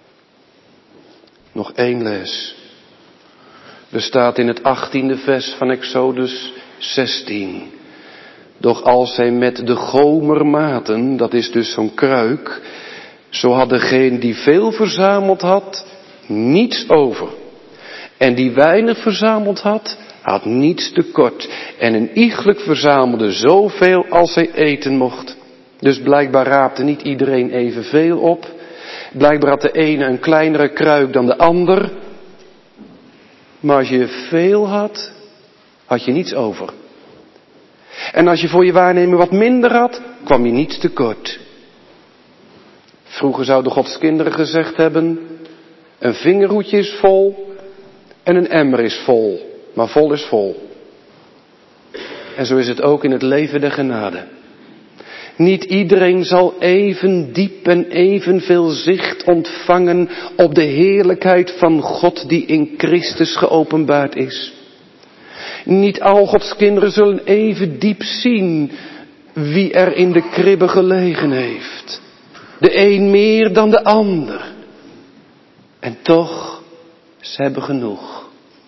Speaker 1: Nog één les. Er staat in het achttiende vers van Exodus zestien. Doch als zij met de gomer maten, dat is dus zo'n kruik, zo had degene die veel verzameld had, niets over. En die weinig verzameld had, had niets tekort. En een iegelijk verzamelde zoveel als hij eten mocht. Dus blijkbaar raapte niet iedereen evenveel op. Blijkbaar had de ene een kleinere kruik dan de ander. Maar als je veel had, had je niets over. En als je voor je waarnemen wat minder had, kwam je niets tekort. Vroeger zouden Gods kinderen gezegd hebben, een vingerhoedje is vol en een emmer is vol, maar vol is vol. En zo is het ook in het leven der genade. Niet iedereen zal even diep en evenveel zicht ontvangen op de heerlijkheid van God die in Christus geopenbaard is. Niet al Gods kinderen zullen even diep zien wie er in de kribbe gelegen heeft. De een meer dan de ander. En toch, ze hebben genoeg.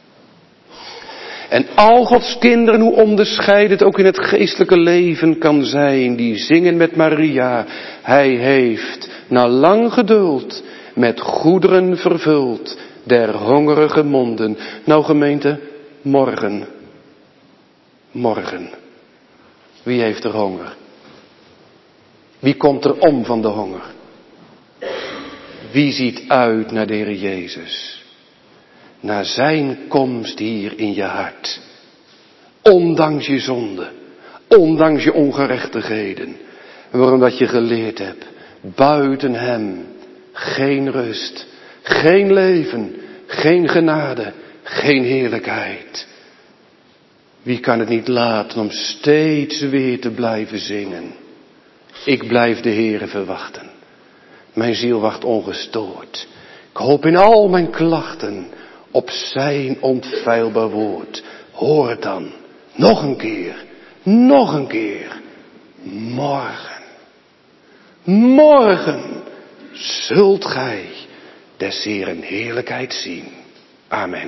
Speaker 1: En al Gods kinderen, hoe onderscheidend ook in het geestelijke leven kan zijn, die zingen met Maria. Hij heeft na lang geduld met goederen vervuld der hongerige monden. Nou gemeente, morgen. Morgen. Wie heeft er honger? Wie komt er om van de honger? Wie ziet uit naar de Heer Jezus? Naar zijn komst hier in je hart. Ondanks je zonde. Ondanks je ongerechtigheden. Waarom dat je geleerd hebt. Buiten hem. Geen rust. Geen leven. Geen genade. Geen heerlijkheid. Wie kan het niet laten om steeds weer te blijven zingen? Ik blijf de Heere verwachten. Mijn ziel wacht ongestoord. Ik hoop in al mijn klachten op zijn onfeilbaar woord. Hoor het dan. Nog een keer. Nog een keer. Morgen. Morgen zult gij des Heeren heerlijkheid zien. Amen.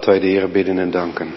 Speaker 1: Laten wij de Heer bidden en danken.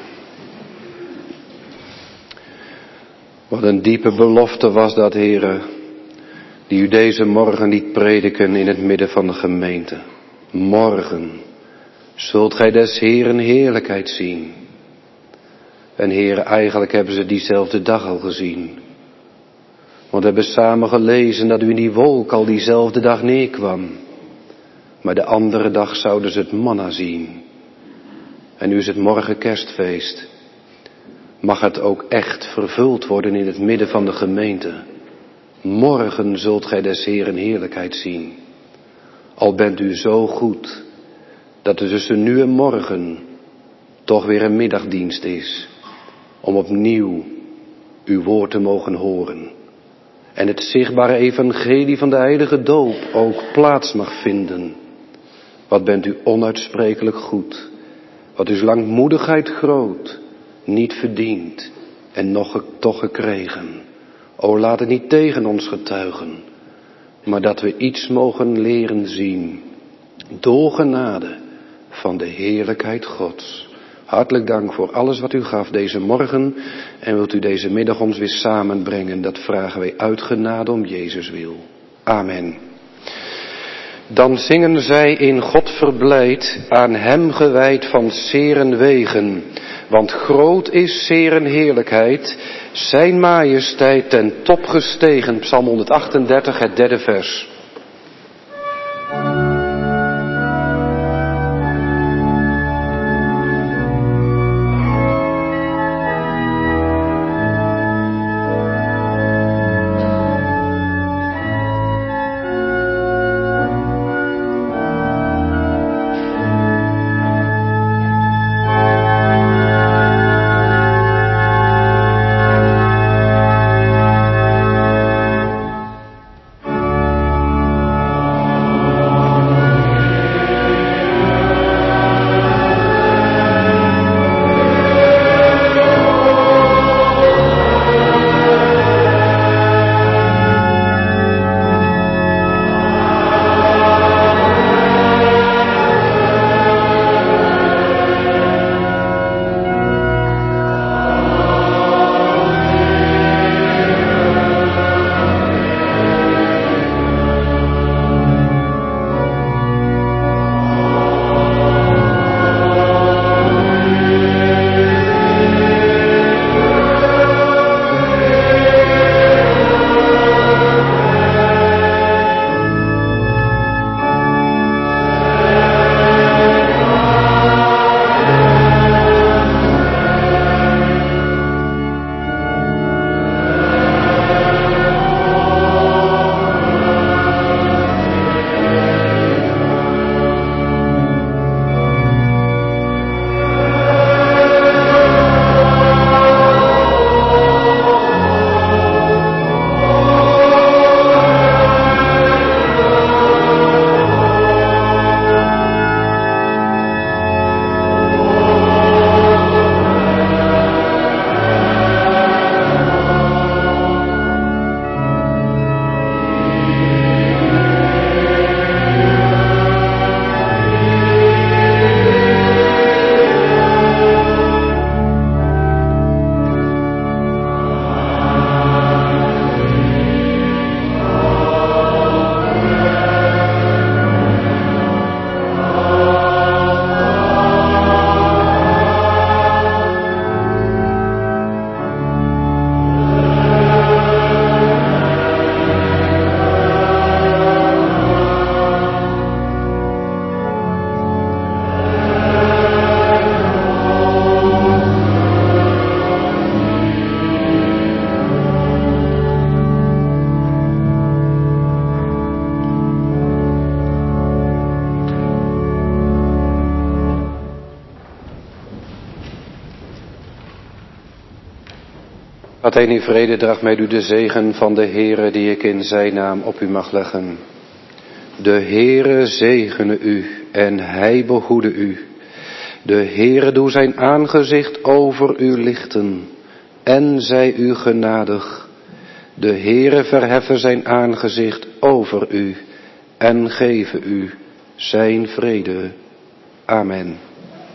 Speaker 1: Wat een diepe belofte was dat, Heere, die u deze morgen liet prediken in het midden van de gemeente. Morgen zult gij des Heeren heerlijkheid zien. En Heere, eigenlijk hebben ze diezelfde dag al gezien. Want we hebben samen gelezen dat u in die wolk al diezelfde dag neerkwam. Maar de andere dag zouden ze het manna zien. En nu is het morgen kerstfeest. Mag het ook echt vervuld worden in het midden van de gemeente. Morgen zult gij des Heeren heerlijkheid zien. Al bent u zo goed, dat er tussen nu en morgen toch weer een middagdienst is. Om opnieuw uw woord te mogen horen. En het zichtbare evangelie van de heilige doop ook plaats mag vinden. Wat bent u onuitsprekelijk goed. Wat is langmoedigheid groot. Niet verdiend en nog toch gekregen. O, laat het niet tegen ons getuigen. Maar dat we iets mogen leren zien. Door genade van de heerlijkheid Gods. Hartelijk dank voor alles wat u gaf deze morgen. En wilt u deze middag ons weer samenbrengen. Dat vragen wij uit genade om Jezus wil. Amen. Dan zingen zij in God verblijd, aan hem gewijd van zeren wegen. Want groot is zeren heerlijkheid, zijn majesteit ten top gestegen. Psalm honderdachtendertig, het derde vers. Laat hij in vrede draagt met u de zegen van de Heere die ik in zijn naam op u mag leggen. De Heere zegene u en hij behoede u. De Heere doe zijn aangezicht over u lichten en zij u genadig. De Heere verheffen zijn aangezicht over u en geven u zijn vrede. Amen.